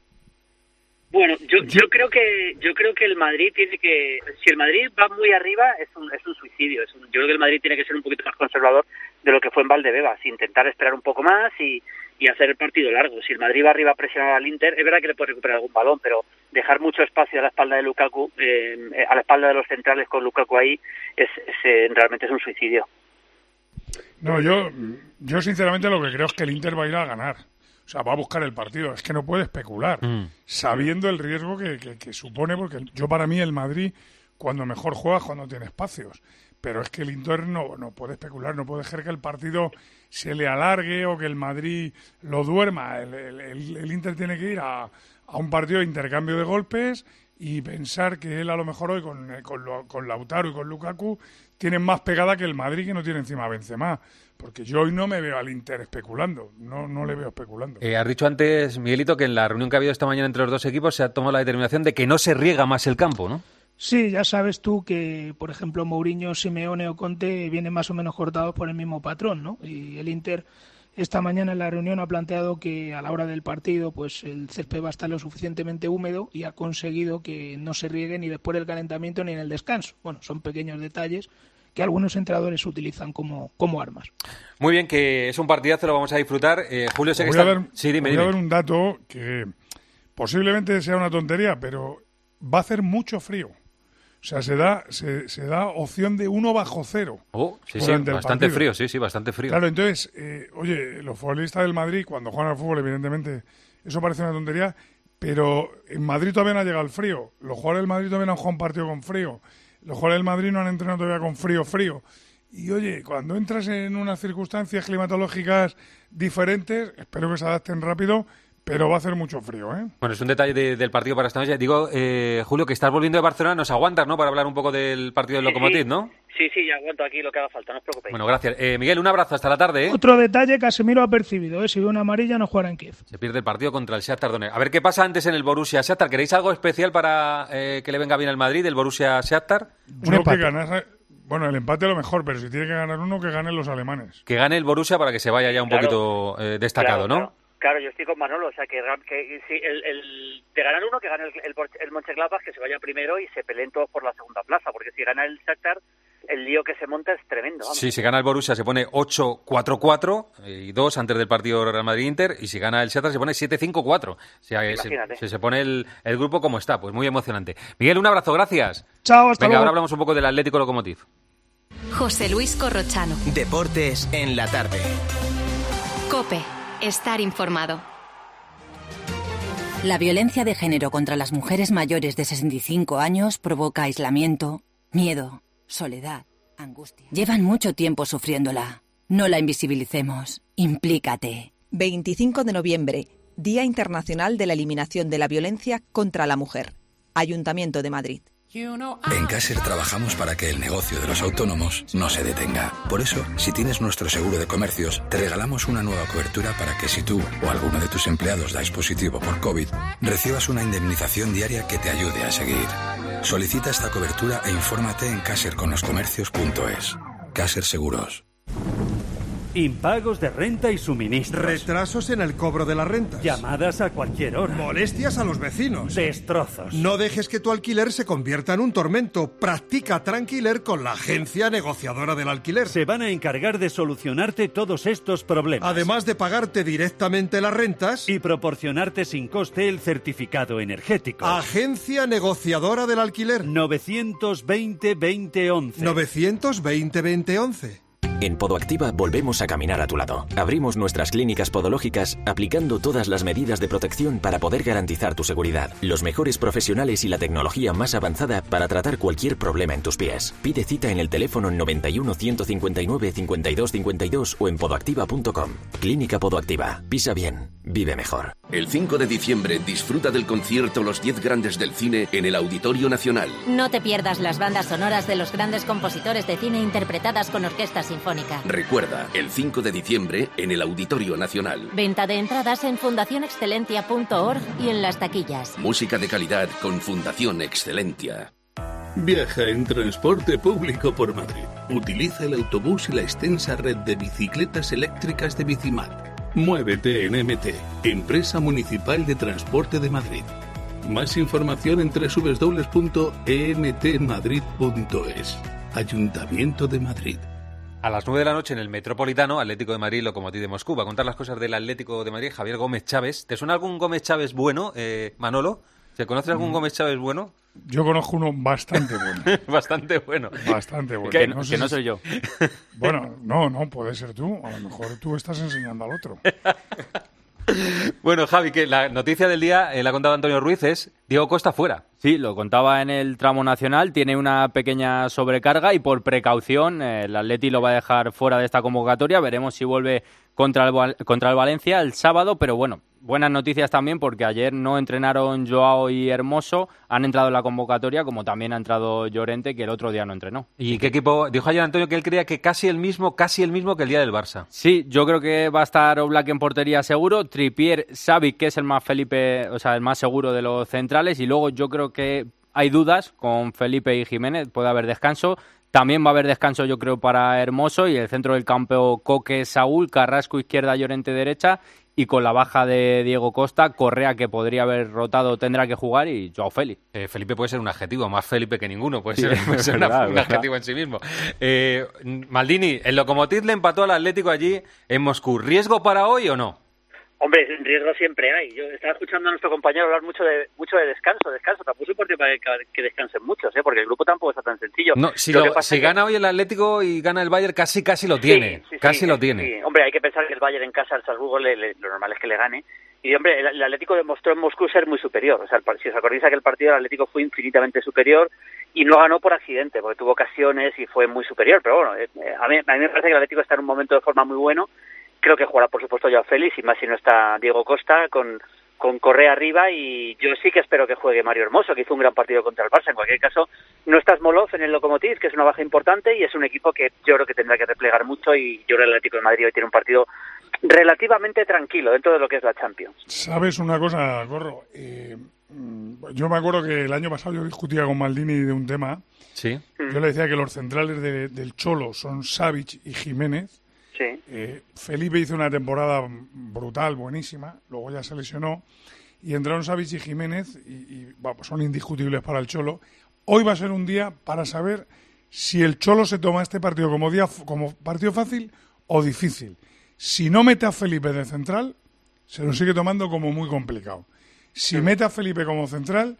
Bueno, yo yo creo que yo creo que el Madrid tiene que, si el Madrid va muy arriba es un es un suicidio. Es un, yo creo que el Madrid tiene que ser un poquito más conservador de lo que fue en Valdebebas, intentar esperar un poco más y, y hacer el partido largo. Si el Madrid va arriba a presionar al Inter, es verdad que le puede recuperar algún balón, pero dejar mucho espacio a la espalda de Lukaku, eh, a la espalda de los centrales con Lukaku ahí, es, es eh, realmente es un suicidio. No, yo yo sinceramente lo que creo es que el Inter va a ir a ganar. O sea, va a buscar el partido. Es que no puede especular, mm. sabiendo el riesgo que, que, que supone, porque yo para mí el Madrid, cuando mejor juega, cuando tiene espacios. Pero es que el Inter no, no puede especular, no puede dejar que el partido se le alargue o que el Madrid lo duerma. El, el, el, el Inter tiene que ir a, a un partido de intercambio de golpes y pensar que él a lo mejor hoy con, con, con Lautaro y con Lukaku tienen más pegada que el Madrid, que no tiene encima a Benzema. Porque yo hoy no me veo al Inter especulando, no no le veo especulando. Eh, has dicho antes, Miguelito, que en la reunión que ha habido esta mañana entre los dos equipos se ha tomado la determinación de que no se riega más el campo, ¿no? Sí, ya sabes tú que, por ejemplo, Mourinho, Simeone o Conte vienen más o menos cortados por el mismo patrón, ¿no? Y el Inter esta mañana en la reunión ha planteado que a la hora del partido pues el césped va a estar lo suficientemente húmedo y ha conseguido que no se riegue ni después del calentamiento ni en el descanso. Bueno, son pequeños detalles que algunos entrenadores utilizan como, como armas. Muy bien, que es un partidazo, lo vamos a disfrutar. Eh, Julio, sé que voy está... a ver, sí, dime, voy dime. a ver un dato que posiblemente sea una tontería, pero va a hacer mucho frío. O sea, se da se, se da opción de uno bajo cero. Oh, sí, sí, bastante frío, sí, sí, bastante frío. Claro, entonces, eh, oye, los futbolistas del Madrid, cuando juegan al fútbol, evidentemente, eso parece una tontería, pero en Madrid todavía no ha llegado el frío. Los jugadores del Madrid todavía no han jugado un partido con frío. Los jugadores del Madrid no han entrenado todavía con frío, frío. Y oye, cuando entras en unas circunstancias climatológicas diferentes, espero que se adapten rápido, pero va a hacer mucho frío, ¿eh? Bueno, es un detalle de, del partido para esta noche. Digo, eh, Julio, que estás volviendo de Barcelona, nos aguantas, ¿no?, para hablar un poco del partido del sí, Lokomotiv, sí. ¿no? Sí, sí, ya aguanto aquí lo que haga falta, no os preocupéis. Bueno, gracias. Eh, Miguel, un abrazo, hasta la tarde, ¿eh? Otro detalle, Casemiro ha percibido, ¿eh? Si ve una amarilla no jugará en Kiev. Se pierde el partido contra el Shakhtar Donetsk. A ver qué pasa antes en el Borussia Shakhtar. ¿Queréis algo especial para eh, que le venga bien al Madrid, el Borussia Shakhtar? Yo que ganas, bueno, el empate a lo mejor, pero si tiene que ganar uno, que ganen los alemanes. Que gane el Borussia para que se vaya ya un Claro. poquito eh, destacado, Claro, ¿no? claro. Claro, yo estoy con Manolo, o sea, que, que si el, el, de ganar uno, que gane el, el, el Mönchengladbach, que se vaya primero y se peleen todos por la segunda plaza, porque si gana el Shakhtar, el lío que se monta es tremendo. Vamos. Sí, si gana el Borussia se pone ocho cuatro cuatro y dos antes del partido Real Madrid-Inter, y si gana el Shakhtar se pone siete cinco cuatro. O sea, se, se, se pone el, el grupo como está, pues muy emocionante. Miguel, un abrazo, gracias. Chao, hasta Venga, luego. ahora hablamos un poco del Atlético Lokomotiv. José Luis Corrochano. Deportes en la tarde. COPE. Estar informado. La violencia de género contra las mujeres mayores de sesenta y cinco años provoca aislamiento, miedo, soledad, angustia. Llevan mucho tiempo sufriéndola. No la invisibilicemos. Implícate. veinticinco de noviembre, Día Internacional de la Eliminación de la Violencia contra la Mujer. Ayuntamiento de Madrid. En Caser trabajamos para que el negocio de los autónomos no se detenga. Por eso, si tienes nuestro seguro de comercios, te regalamos una nueva cobertura para que si tú o alguno de tus empleados dais positivo por COVID, recibas una indemnización diaria que te ayude a seguir. Solicita esta cobertura e infórmate en caser con los comercios punto es. Caser Seguros. Impagos de renta y suministros. Retrasos en el cobro de la renta. Llamadas a cualquier hora. Molestias a los vecinos. Destrozos. No dejes que tu alquiler se convierta en un tormento. Practica Tranquiler con la agencia negociadora del alquiler. Se van a encargar de solucionarte todos estos problemas. Además de pagarte directamente las rentas y proporcionarte sin coste el certificado energético. Agencia negociadora del alquiler. novecientos veinte veinte once. novecientos veinte veinte once. En Podoactiva volvemos a caminar a tu lado. Abrimos nuestras clínicas podológicas aplicando todas las medidas de protección para poder garantizar tu seguridad. Los mejores profesionales y la tecnología más avanzada para tratar cualquier problema en tus pies. Pide cita en el teléfono noventa y uno, ciento cincuenta y nueve, cincuenta y dos cincuenta y dos o en podoactiva punto com. Clínica Podoactiva. Pisa bien. Vive mejor. El cinco de diciembre disfruta del concierto Los diez Grandes del Cine en el Auditorio Nacional. No te pierdas las bandas sonoras de los grandes compositores de cine interpretadas con orquesta sinfónica. Recuerda, el cinco de diciembre en el Auditorio Nacional. Venta de entradas en fundación excelentia punto org y en las taquillas. Música de calidad con Fundación Excelentia. Viaja en transporte público por Madrid. Utiliza el autobús y la extensa red de bicicletas eléctricas de Bicimat. Muévete en M T, Empresa Municipal de Transporte de Madrid. Más información en doble u doble u doble u punto e m t madrid punto es. Ayuntamiento de Madrid. A las nueve de la noche en el Metropolitano, Atlético de Madrid, Lokomotiv de Moscú. Va a contar las cosas del Atlético de Madrid, Javier Gómez Chávez. ¿Te suena algún Gómez Chávez bueno, eh, Manolo? ¿Se conoce algún Gómez Chávez bueno? Yo conozco uno bastante bueno. Bastante bueno. Bastante bueno. Que, no, que sé no si... soy yo. Bueno, no, no, puede ser tú. A lo mejor tú estás enseñando al otro. Bueno, Javi, que la noticia del día, eh, la ha contado Antonio Ruiz, es Diego Costa fuera. Sí, lo contaba en el tramo nacional, tiene una pequeña sobrecarga y por precaución eh, el Atleti lo va a dejar fuera de esta convocatoria. Veremos si vuelve contra el, contra el Valencia el sábado, pero bueno, buenas noticias también porque ayer no entrenaron Joao y Hermoso, han entrado en la convocatoria como también ha entrado Llorente, que el otro día no entrenó. ¿Y qué equipo? Dijo ayer Antonio que él creía que casi el mismo, casi el mismo que el día del Barça. Sí, yo creo que va a estar Oblak en portería seguro, Trippier, Savic, que es el más Felipe, o sea, el más seguro de los centrales, y luego yo creo que hay dudas con Felipe y Jiménez, puede haber descanso. También va a haber descanso, yo creo, para Hermoso y el centro del campo Coque, Saúl, Carrasco izquierda, Llorente derecha y con la baja de Diego Costa, Correa, que podría haber rotado, tendrá que jugar, y Joao Félix. Eh, Felipe puede ser un adjetivo, más Felipe que ninguno, puede Sí, ser, puede ser verdad, una, un verdad. adjetivo en sí mismo. Eh, Maldini, el Lokomotiv le empató al Atlético allí en Moscú. ¿Riesgo para hoy o no? Hombre, riesgo siempre hay. Yo estaba escuchando a nuestro compañero hablar mucho de mucho de descanso, descanso. Tampoco es un partido para que, que descansen muchos, ¿eh? Porque el grupo tampoco está tan sencillo. No, si, lo lo, pasa si es que... gana hoy el Atlético y gana el Bayern, casi casi lo tiene. Sí, sí, casi sí, lo sí, tiene. Sí. Hombre, hay que pensar que el Bayern en casa al Salzburgo le, le, lo normal es que le gane. Y, hombre, el, el Atlético demostró en Moscú ser muy superior. O sea, el, si os acordáis, aquel partido el Atlético fue infinitamente superior y no ganó por accidente, porque tuvo ocasiones y fue muy superior. Pero bueno, eh, a, mí, a mí me parece que el Atlético está en un momento de forma muy bueno. Creo que jugará, por supuesto, Joao Félix, y más si no está Diego Costa, con... con Correa arriba, y yo sí que espero que juegue Mario Hermoso, que hizo un gran partido contra el Barça. En cualquier caso, no está Smolov en el Lokomotiv, que es una baja importante, y es un equipo que yo creo que tendrá que replegar mucho, y yo creo que el Atlético de Madrid hoy tiene un partido relativamente tranquilo dentro de lo que es la Champions. ¿Sabes una cosa, Gorro? Eh, yo me acuerdo que el año pasado yo discutía con Maldini de un tema. Sí. Yo le decía que los centrales de, del Cholo son Savic y Jiménez. Sí. Eh, Felipe hizo una temporada brutal, buenísima, luego ya se lesionó, y entraron Savic y Jiménez, y, y bueno, son indiscutibles para el Cholo. Hoy va a ser un día para saber si el Cholo se toma este partido como, día, como partido fácil o difícil. Si no mete a Felipe de central, se lo sigue tomando como muy complicado. Si sí. mete a Felipe como central,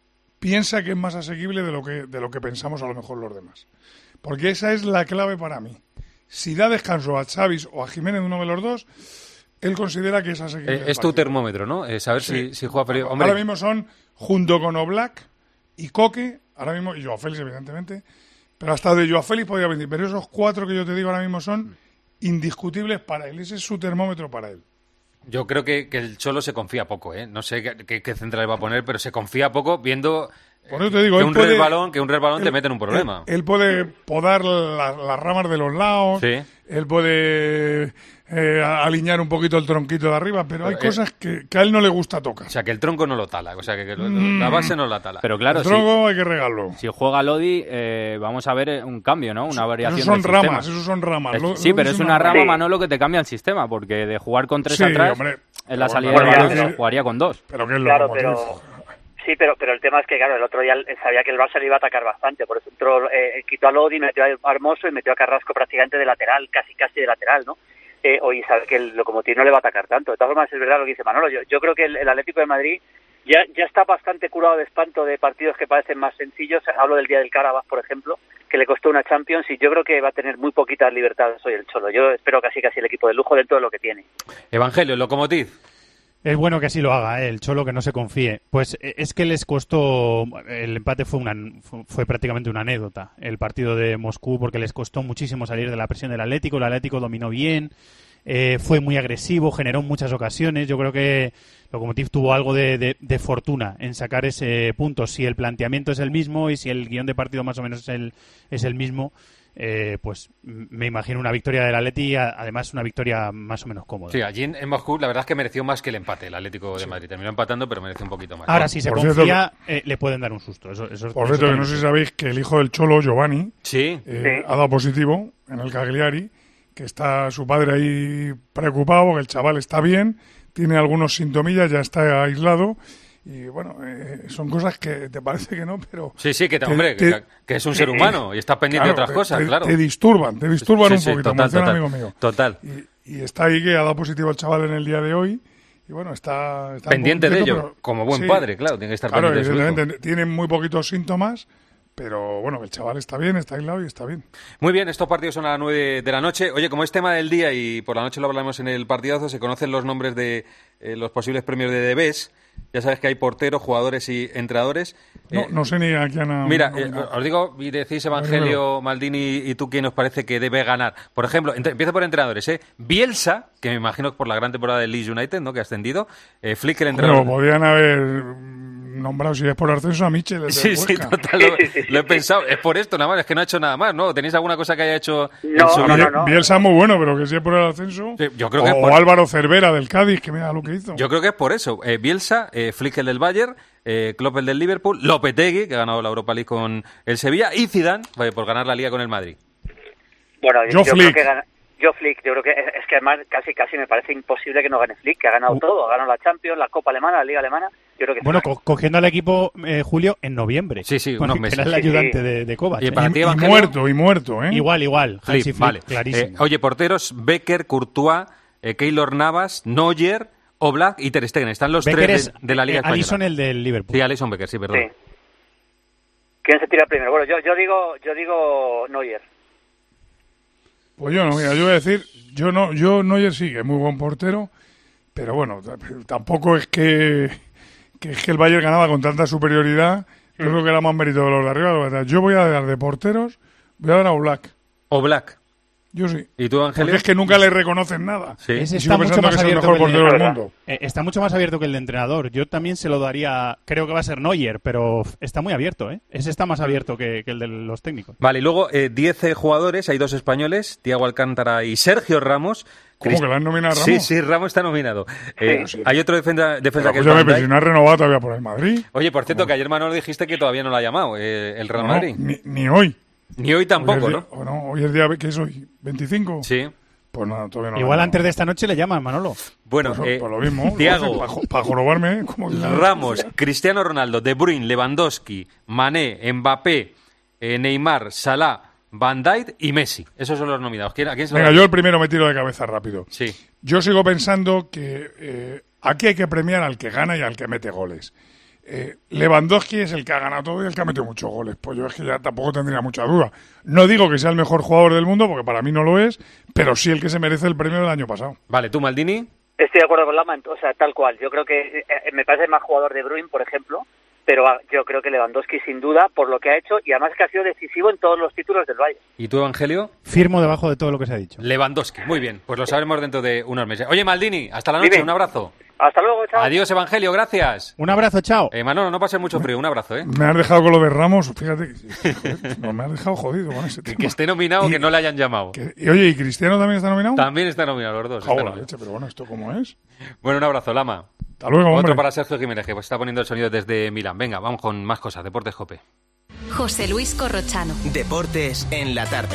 piensa que es más asequible de lo que, de lo que pensamos a lo mejor los demás. Porque esa es la clave para mí. Si da descanso a Xavi o a Jiménez, uno de los dos, él considera que es asequible. Eh, es tu termómetro, ¿no? Eh, saber sí. si, si juega Felipe. Hombre. Ahora mismo son, junto con Oblak y Coque, ahora mismo, y Joao Félix, evidentemente, pero hasta de Joao Félix podría venir. Pero esos cuatro que yo te digo ahora mismo son indiscutibles para él. Ese es su termómetro para él. Yo creo que, que el Cholo se confía poco, ¿eh? No sé qué, qué, qué central va a poner, pero se confía poco viendo... Por eso te digo, que, un puede, resbalón, que un resbalón él, te mete en un problema. Él, él puede podar la, las ramas de los lados, sí. él puede eh, alinear un poquito el tronquito de arriba, pero hay eh, cosas que, que a él no le gusta tocar. O sea, que el tronco no lo tala, o sea, que, que lo, mm. la base no la tala. Pero claro, el tronco si, hay que regarlo. Si juega Lodi, eh, vamos a ver un cambio, ¿no? Una variación esos son del ramas, sistema. Esos son ramas, es, lo, Sí, lo pero es una, una rama, sí. Manolo, que te cambia el sistema, porque de jugar con tres sí, atrás, hombre, en la salida bueno, de balón pero, jugaría con dos. Pero que es lo claro, pero... Sí, pero pero el tema es que, claro, el otro día sabía que el Barça le iba a atacar bastante, por eso entró, eh, quitó a Lodi, metió a Hermoso y metió a Carrasco prácticamente de lateral, casi casi de lateral, ¿no? Eh, hoy sabe que el Lokomotiv no le va a atacar tanto. De todas formas, es verdad lo que dice Manolo. Yo, yo creo que el, el Atlético de Madrid ya ya está bastante curado de espanto de partidos que parecen más sencillos. Hablo del día del Karabakh, por ejemplo, que le costó una Champions, y yo creo que va a tener muy poquitas libertades hoy el Cholo. Yo espero casi casi el equipo de lujo dentro de lo que tiene. Evangelio, Lokomotiv. Es bueno que así lo haga, ¿eh? El Cholo, que no se confíe. Pues es que les costó, el empate fue una fue prácticamente una anécdota, el partido de Moscú, porque les costó muchísimo salir de la presión del Atlético. El Atlético dominó bien, eh, fue muy agresivo, generó muchas ocasiones. Yo creo que Lokomotiv tuvo algo de, de, de fortuna en sacar ese punto. Si el planteamiento es el mismo y si el guión de partido más o menos es el, es el mismo, Eh, pues me imagino una victoria del Atleti, además una victoria más o menos cómoda. Sí, allí en, en Moscú la verdad es que mereció más que el empate el Atlético de Madrid. Terminó empatando, pero mereció un poquito más. Ahora, si se por confía, cierto, eh, le pueden dar un susto. Eso, eso, por eso cierto, que no sé si sabéis que el hijo del Cholo, Giovanni, sí. Eh, sí. ha dado positivo en el Cagliari, que está su padre ahí preocupado, que el chaval está bien, tiene algunos sintomillas, ya está aislado. Y bueno, eh, son cosas que te parece que no, pero... Sí, sí, que, te, hombre, te, que, que es un ser humano y estás pendiente claro, de otras te, cosas, te, claro. Te disturban, te disturban sí, un sí, poquito, total, total, total, amigo mío. Total. Y, y está ahí que ha dado positivo el chaval en el día de hoy. Y bueno, está... está pendiente de ello, pero, como buen sí, padre, claro, tiene que estar claro, pendiente de su hijo. Tiene muy poquitos síntomas, pero bueno, el chaval está bien, está aislado y está bien. Muy bien, estos partidos son a las nueve de la noche. Oye, como es tema del día y por la noche lo hablamos en el partidazo, se conocen los nombres de eh, los posibles premios de D B E S. Ya sabes que hay porteros, jugadores y entrenadores. No, eh, no sé ni a quién ha... Mira, no, eh, os digo, y decís Evangelio, no, Maldini y tú, quién os parece que debe ganar. Por ejemplo, ent- empiezo por entrenadores, ¿eh? Bielsa, que me imagino que por la gran temporada del Leeds United, ¿no?, que ha ascendido. Eh, Flick, el entrenador... Bueno, podrían haber nombrado, si es por ascenso, a Michel. Sí, sí, total, lo, lo he pensado. Es por esto, nada más, es que no ha hecho nada más, ¿no? ¿Tenéis alguna cosa que haya hecho no, en su no, vida? no, no. Bielsa es muy bueno, pero que si es por el ascenso... Sí, yo creo o, que por... o Álvaro Cervera del Cádiz, que mira lo que hizo. Yo creo que es por eso. Eh, Bielsa, eh, Flick, el del Bayern, eh, Klopp, el del Liverpool, Lopetegui, que ha ganado la Europa League con el Sevilla, y Zidane, eh, por ganar la Liga con el Madrid. Bueno, yo, yo, yo Flick. creo que gana... Yo Flick, yo creo que es, es que además casi casi me parece imposible que no gane Flick, que ha ganado uh. todo, ha ganado la Champions, la Copa Alemana, la Liga Alemana. Yo creo que bueno, co- cogiendo al equipo, eh, Julio, en noviembre. Sí, sí, unos meses. Era el ayudante sí, sí. de, de Kovac. Y, ¿eh? para ti, y, y muerto, y muerto, ¿eh? Igual, igual. Flip, Flip, vale. Clarísimo. Eh, oye, porteros, Becker, Courtois, eh, Keylor Navas, Neuer Oblak y Ter Stegen. Están los Becker tres es, de, de la Liga eh, Española. Alisson, el del Liverpool. Sí, Alisson Becker, sí, perdón. Sí. ¿Quién se tira primero? Bueno, yo, yo digo yo digo Neuer. Pues yo no, mira, yo voy a decir, yo no, yo Neuer sí, que es muy buen portero, pero bueno, t- tampoco es que, que es que el Bayern ganaba con tanta superioridad. Yo creo que era más mérito de los de arriba. Yo voy a dar de porteros, voy a dar a Oblak. Oblak. Yo sí. ¿Y tú, Angelio? Porque es que nunca le reconocen nada. Sí. Ese Y está sigo mucho pensando más que es el abierto mejor que el portero de- del mundo. Eh, está mucho más abierto que el de entrenador. Yo también se lo daría, creo que va a ser Neuer, pero está muy abierto, ¿eh? Ese está más abierto que, que el de los técnicos. Vale, y luego eh, diez eh, jugadores, hay dos españoles, Thiago Alcántara y Sergio Ramos. ¿Cómo Crist- que la han nominado a Ramos? Sí, sí, Ramos está nominado. Eh, Sí. Hay otro defensa, defensa Pero, que es escúchame, Van pero Dijk. si no ha renovado todavía por el Madrid. Oye, por cierto, que ayer Manolo dijiste que todavía no lo ha llamado eh, el Real No, Madrid. ni, ni hoy. Ni hoy tampoco, Hoy es ¿no? día- o no, hoy es día, ¿qué es hoy? ¿veinticinco? Sí. Pues nada, todavía no. Igual lo han antes de esta noche le llaman, Manolo. Bueno, Pues, eh, pues lo mismo. Thiago, Para jorobarme, ¿eh? Como que- Ramos, Cristiano Ronaldo, De Bruyne, Lewandowski, Mané, Mbappé, eh, Neymar, Salah, Van Dijk y Messi. Esos son los nominados. ¿Quién, ¿A quién se lo Venga, da? yo el primero me tiro de cabeza rápido. Sí. Yo sigo pensando que eh, aquí hay que premiar al que gana y al que mete goles. Eh, Lewandowski es el que ha ganado todo y el que ha metido muchos goles. Pues yo es que ya tampoco tendría mucha duda. No digo que sea el mejor jugador del mundo, porque para mí no lo es, pero sí el que se merece el premio del año pasado. Vale, ¿tú, Maldini? Estoy de acuerdo con Lama, o sea, tal cual. Yo creo que eh, me parece más jugador de Bruin, por ejemplo, pero ah, yo creo que Lewandowski sin duda por lo que ha hecho y además que ha sido decisivo en todos los títulos del Bayern. ¿Y tú, Evangelio? Firmo debajo de todo lo que se ha dicho. Lewandowski. Muy bien, pues lo sabremos dentro de unos meses. Oye, Maldini, hasta la noche, Dime. un abrazo. Hasta luego, chao. Adiós, Evangelio, gracias. Un abrazo, chao. Eh, Manolo, no pases mucho frío, un abrazo, ¿eh? Me has dejado con lo de Ramos, fíjate. Que, joder, no, me has dejado jodido con ese tema. Que esté nominado, que no le hayan llamado. Que- y oye, ¿y Cristiano también está nominado? También está nominado los dos. Cago está la nominado. leche, pero bueno, ¿esto cómo es? Bueno, un abrazo, Lama. Hasta luego, hombre. Otro para Sergio Jiménez, que pues está poniendo el sonido desde Milán. Venga, vamos con más cosas. Deportes Jope. José Luis Corrochano. Deportes en la tarde.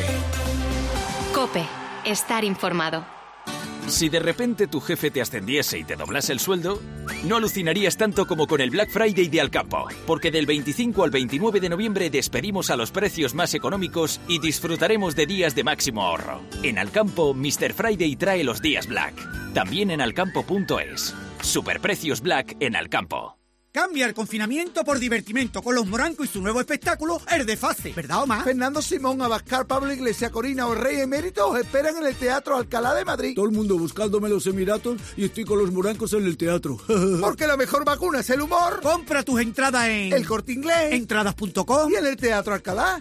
Cope. Estar informado. Si de repente tu jefe te ascendiese y te doblase el sueldo, no alucinarías tanto como con el Black Friday de Alcampo, porque del veinticinco al veintinueve de noviembre despedimos a los precios más económicos y disfrutaremos de días de máximo ahorro. En Alcampo, mister Friday trae los días Black. También en alcampo punto es. Superprecios Black en Alcampo. Cambia el confinamiento por divertimento con los Morancos y su nuevo espectáculo, El de Fase. ¿Verdad, Omar? Fernando Simón, Abascal, Pablo Iglesias, Corina o Rey Emérito os esperan en el Teatro Alcalá de Madrid. Todo el mundo buscándome los Emiratos y estoy con los Morancos en el teatro. Porque la mejor vacuna es el humor. Compra tus entradas en El Corte Inglés, entradas punto com y en el Teatro Alcalá.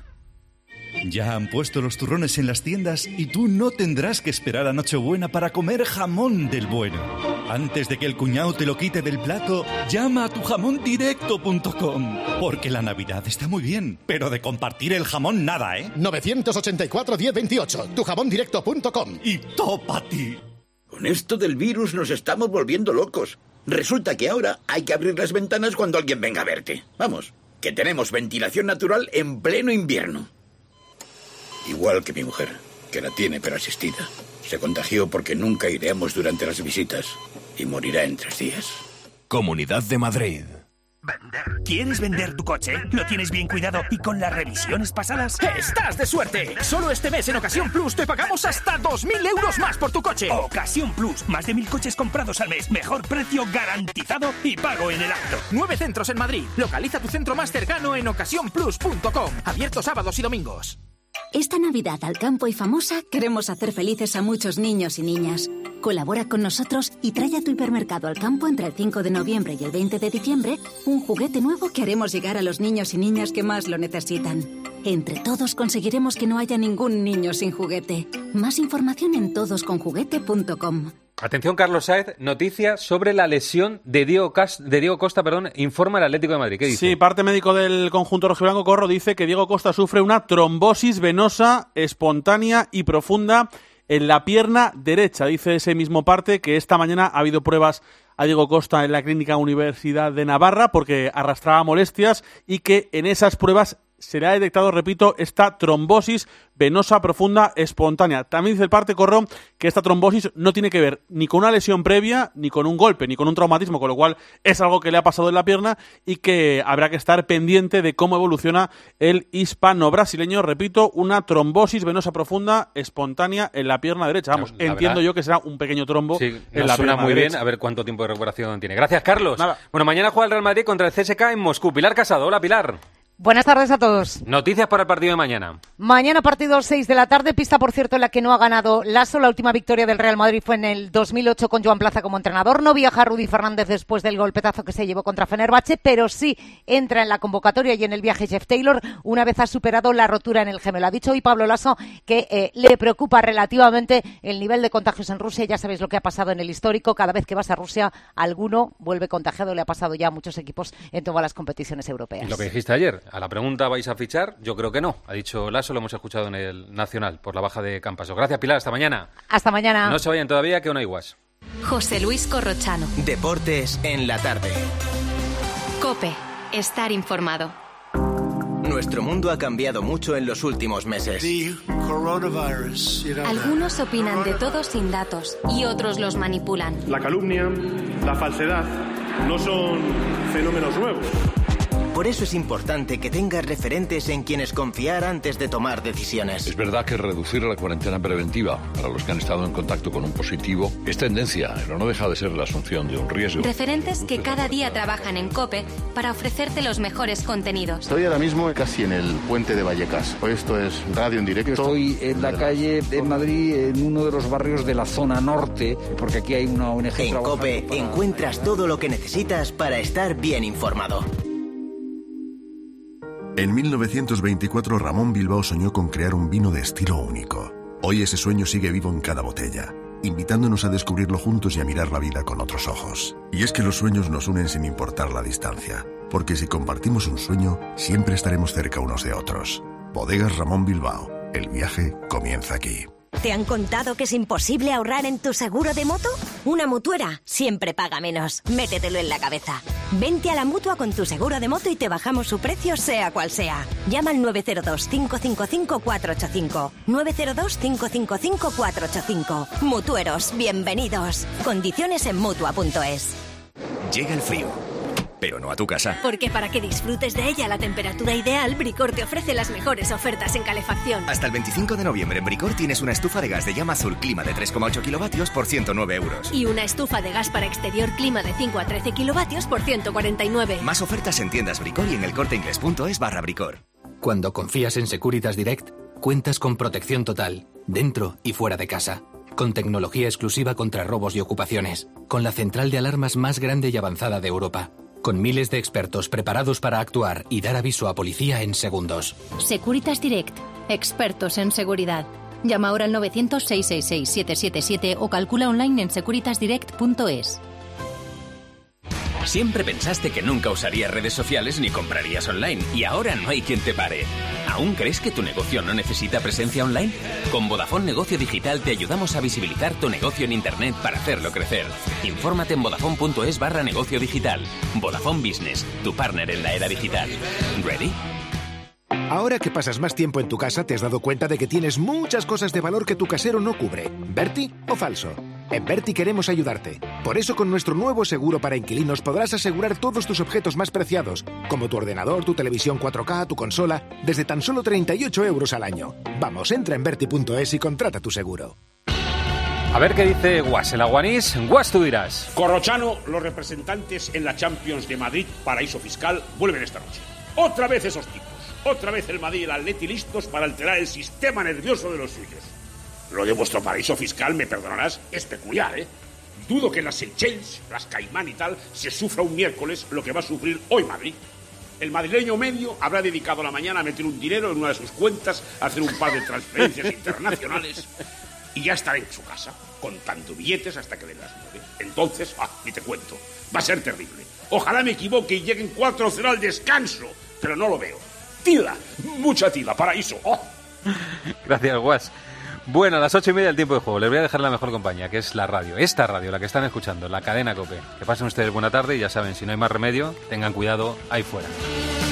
Ya han puesto los turrones en las tiendas y tú no tendrás que esperar a Nochebuena para comer jamón del bueno. Antes de que el cuñado te lo quite del plato, llama a tu jamón directo punto com. Porque la Navidad está muy bien, pero de compartir el jamón nada, ¿eh? nueve ocho cuatro, diez veintiocho, tu jamón directo punto com. Y tópati. Con esto del virus nos estamos volviendo locos. Resulta que ahora hay que abrir las ventanas cuando alguien venga a verte. Vamos, que tenemos ventilación natural en pleno invierno. Igual que mi mujer, que la tiene pero asistida. Se contagió porque nunca iremos durante las visitas y morirá en tres días. Comunidad de Madrid. ¿Vender? ¿Quieres vender tu coche? ¿Lo tienes bien cuidado y con las revisiones pasadas? ¡Estás de suerte! Solo este mes en Ocasión Plus te pagamos hasta dos mil euros más por tu coche. Ocasión Plus. Más de mil coches comprados al mes. Mejor precio garantizado y pago en el acto. Nueve centros en Madrid. Localiza tu centro más cercano en ocasión plus punto com. Abierto sábados y domingos. Esta Navidad al Campo y Famosa queremos hacer felices a muchos niños y niñas. Colabora con nosotros y trae a tu hipermercado al Campo entre el cinco de noviembre y el veinte de diciembre un juguete nuevo que haremos llegar a los niños y niñas que más lo necesitan. Entre todos conseguiremos que no haya ningún niño sin juguete. Más información en todos con juguete punto com. Atención, Carlos Sáez, noticia sobre la lesión de Diego, Cas- de Diego Costa, perdón, informa el Atlético de Madrid. ¿Qué dice? Sí, parte médico del conjunto rojiblanco Corro dice que Diego Costa sufre una trombosis venosa espontánea y profunda en la pierna derecha. Dice ese mismo parte que esta mañana ha habido pruebas a Diego Costa en la Clínica Universidad de Navarra porque arrastraba molestias y que en esas pruebas se le ha detectado, repito, esta trombosis venosa profunda espontánea. También dice el parte Corro que esta trombosis no tiene que ver ni con una lesión previa, ni con un golpe, ni con un traumatismo, con lo cual es algo que le ha pasado en la pierna y que habrá que estar pendiente de cómo evoluciona el hispano-brasileño. Repito, una trombosis venosa profunda espontánea en la pierna derecha. Vamos, la entiendo verdad, yo que será un pequeño trombo sí, en la pierna muy derecha. Bien, a ver cuánto tiempo de recuperación tiene. Gracias, Carlos. Nada. Bueno, mañana juega el Real Madrid contra el C S K en Moscú. Pilar Casado. Hola, Pilar. Buenas tardes a todos. Noticias para el partido de mañana. Mañana partido seis de la tarde, pista por cierto en la que no ha ganado Lasso. La última victoria del Real Madrid fue en el dos mil ocho con Joan Plaza como entrenador. No viaja Rudy Fernández después del golpetazo que se llevó contra Fenerbahce, pero sí entra en la convocatoria y en el viaje Jeff Taylor una vez ha superado la rotura en el gemelo. Ha dicho hoy Pablo Lasso que eh, le preocupa relativamente el nivel de contagios en Rusia. Ya sabéis lo que ha pasado en el histórico. Cada vez que vas a Rusia, alguno vuelve contagiado. Le ha pasado ya a muchos equipos en todas las competiciones europeas. Y lo que dijiste ayer, a la pregunta ¿vais a fichar? Yo creo que no. Ha dicho Lasso, lo hemos escuchado en el Nacional por la baja de Campaso. Gracias, Pilar. Hasta mañana. Hasta mañana. No se vayan todavía, que aún hay guas. José Luis Corrochano. Deportes en la tarde. COPE. Estar informado. Nuestro mundo ha cambiado mucho en los últimos meses. Algunos opinan de todo sin datos y otros los manipulan. La calumnia, la falsedad, no son fenómenos nuevos. Por eso es importante que tengas referentes en quienes confiar antes de tomar decisiones. Es verdad que reducir la cuarentena preventiva para los que han estado en contacto con un positivo es tendencia, pero no deja de ser la asunción de un riesgo. Referentes que cada día trabajan en COPE para ofrecerte los mejores contenidos. Estoy ahora mismo casi en el puente de Vallecas. Esto es radio en directo. Estoy en la calle de Madrid, en uno de los barrios de la zona norte, porque aquí hay una O N G. En COPE para... encuentras todo lo que necesitas para estar bien informado. En mil novecientos veinticuatro, Ramón Bilbao soñó con crear un vino de estilo único. Hoy ese sueño sigue vivo en cada botella, invitándonos a descubrirlo juntos y a mirar la vida con otros ojos. Y es que los sueños nos unen sin importar la distancia, porque si compartimos un sueño, siempre estaremos cerca unos de otros. Bodegas Ramón Bilbao. El viaje comienza aquí. ¿Te han contado que es imposible ahorrar en tu seguro de moto? Una mutuera siempre paga menos. Métetelo en la cabeza. Vente a la Mutua con tu seguro de moto y te bajamos su precio sea cual sea. Llama al nueve cero dos, cinco cinco cinco, cuatro ocho cinco. nueve cero dos, cinco cinco cinco, cuatro ocho cinco. Mutueros, bienvenidos. Condiciones en Mutua punto es. Llega el frío, pero no a tu casa. Porque para que disfrutes de ella a la temperatura ideal, Bricor te ofrece las mejores ofertas en calefacción. Hasta el veinticinco de noviembre en Bricor tienes una estufa de gas de llama azul clima de tres coma ocho kilovatios por ciento nueve euros. Y una estufa de gas para exterior clima de cinco a trece kilovatios por ciento cuarenta y nueve. Más ofertas en tiendas Bricor y en elcorteingles punto es barra Bricor. Cuando confías en Securitas Direct, cuentas con protección total, dentro y fuera de casa. Con tecnología exclusiva contra robos y ocupaciones. Con la central de alarmas más grande y avanzada de Europa. Con miles de expertos preparados para actuar y dar aviso a policía en segundos. Securitas Direct. Expertos en seguridad. Llama ahora al novecientos, seiscientos sesenta y seis, setecientos setenta y siete o calcula online en securitas direct punto es. Siempre pensaste que nunca usarías redes sociales ni comprarías online y ahora no hay quien te pare. ¿Aún crees que tu negocio no necesita presencia online? Con Vodafone Negocio Digital te ayudamos a visibilizar tu negocio en Internet para hacerlo crecer. Infórmate en vodafone punto es barra negocio digital. Vodafone Business, tu partner en la era digital. ¿Ready? Ahora que pasas más tiempo en tu casa, te has dado cuenta de que tienes muchas cosas de valor que tu casero no cubre. ¿Berti o falso? En Berti queremos ayudarte. Por eso con nuestro nuevo seguro para inquilinos podrás asegurar todos tus objetos más preciados, como tu ordenador, tu televisión cuatro K, tu consola, desde tan solo treinta y ocho euros al año. Vamos, entra en berti punto es y contrata tu seguro. A ver qué dice Guas, el aguanís. Guas, tú dirás. Corrochano, los representantes en la Champions de Madrid, paraíso fiscal, vuelven esta noche. Otra vez esos tipos. Otra vez el Madrid y el Atleti listos para alterar el sistema nervioso de los suyos. Lo de vuestro paraíso fiscal, me perdonarás, es peculiar, ¿eh? Dudo que en las Seychelles, las Caimán y tal, se sufra un miércoles lo que va a sufrir hoy Madrid. El madrileño medio habrá dedicado la mañana a meter un dinero en una de sus cuentas, a hacer un par de transferencias internacionales y ya estará en su casa, contando billetes hasta que den las nueve. Entonces, ah, ni te cuento, va a ser terrible. Ojalá me equivoque y lleguen cuatro cero al descanso, pero no lo veo. Tila, mucha tila, paraíso. Oh. Gracias, Guas. Bueno, a las ocho y media el tiempo de juego. Les voy a dejar la mejor compañía, que es la radio. Esta radio, la que están escuchando, la cadena COPE. Que pasen ustedes buena tarde y ya saben, si no hay más remedio, tengan cuidado ahí fuera.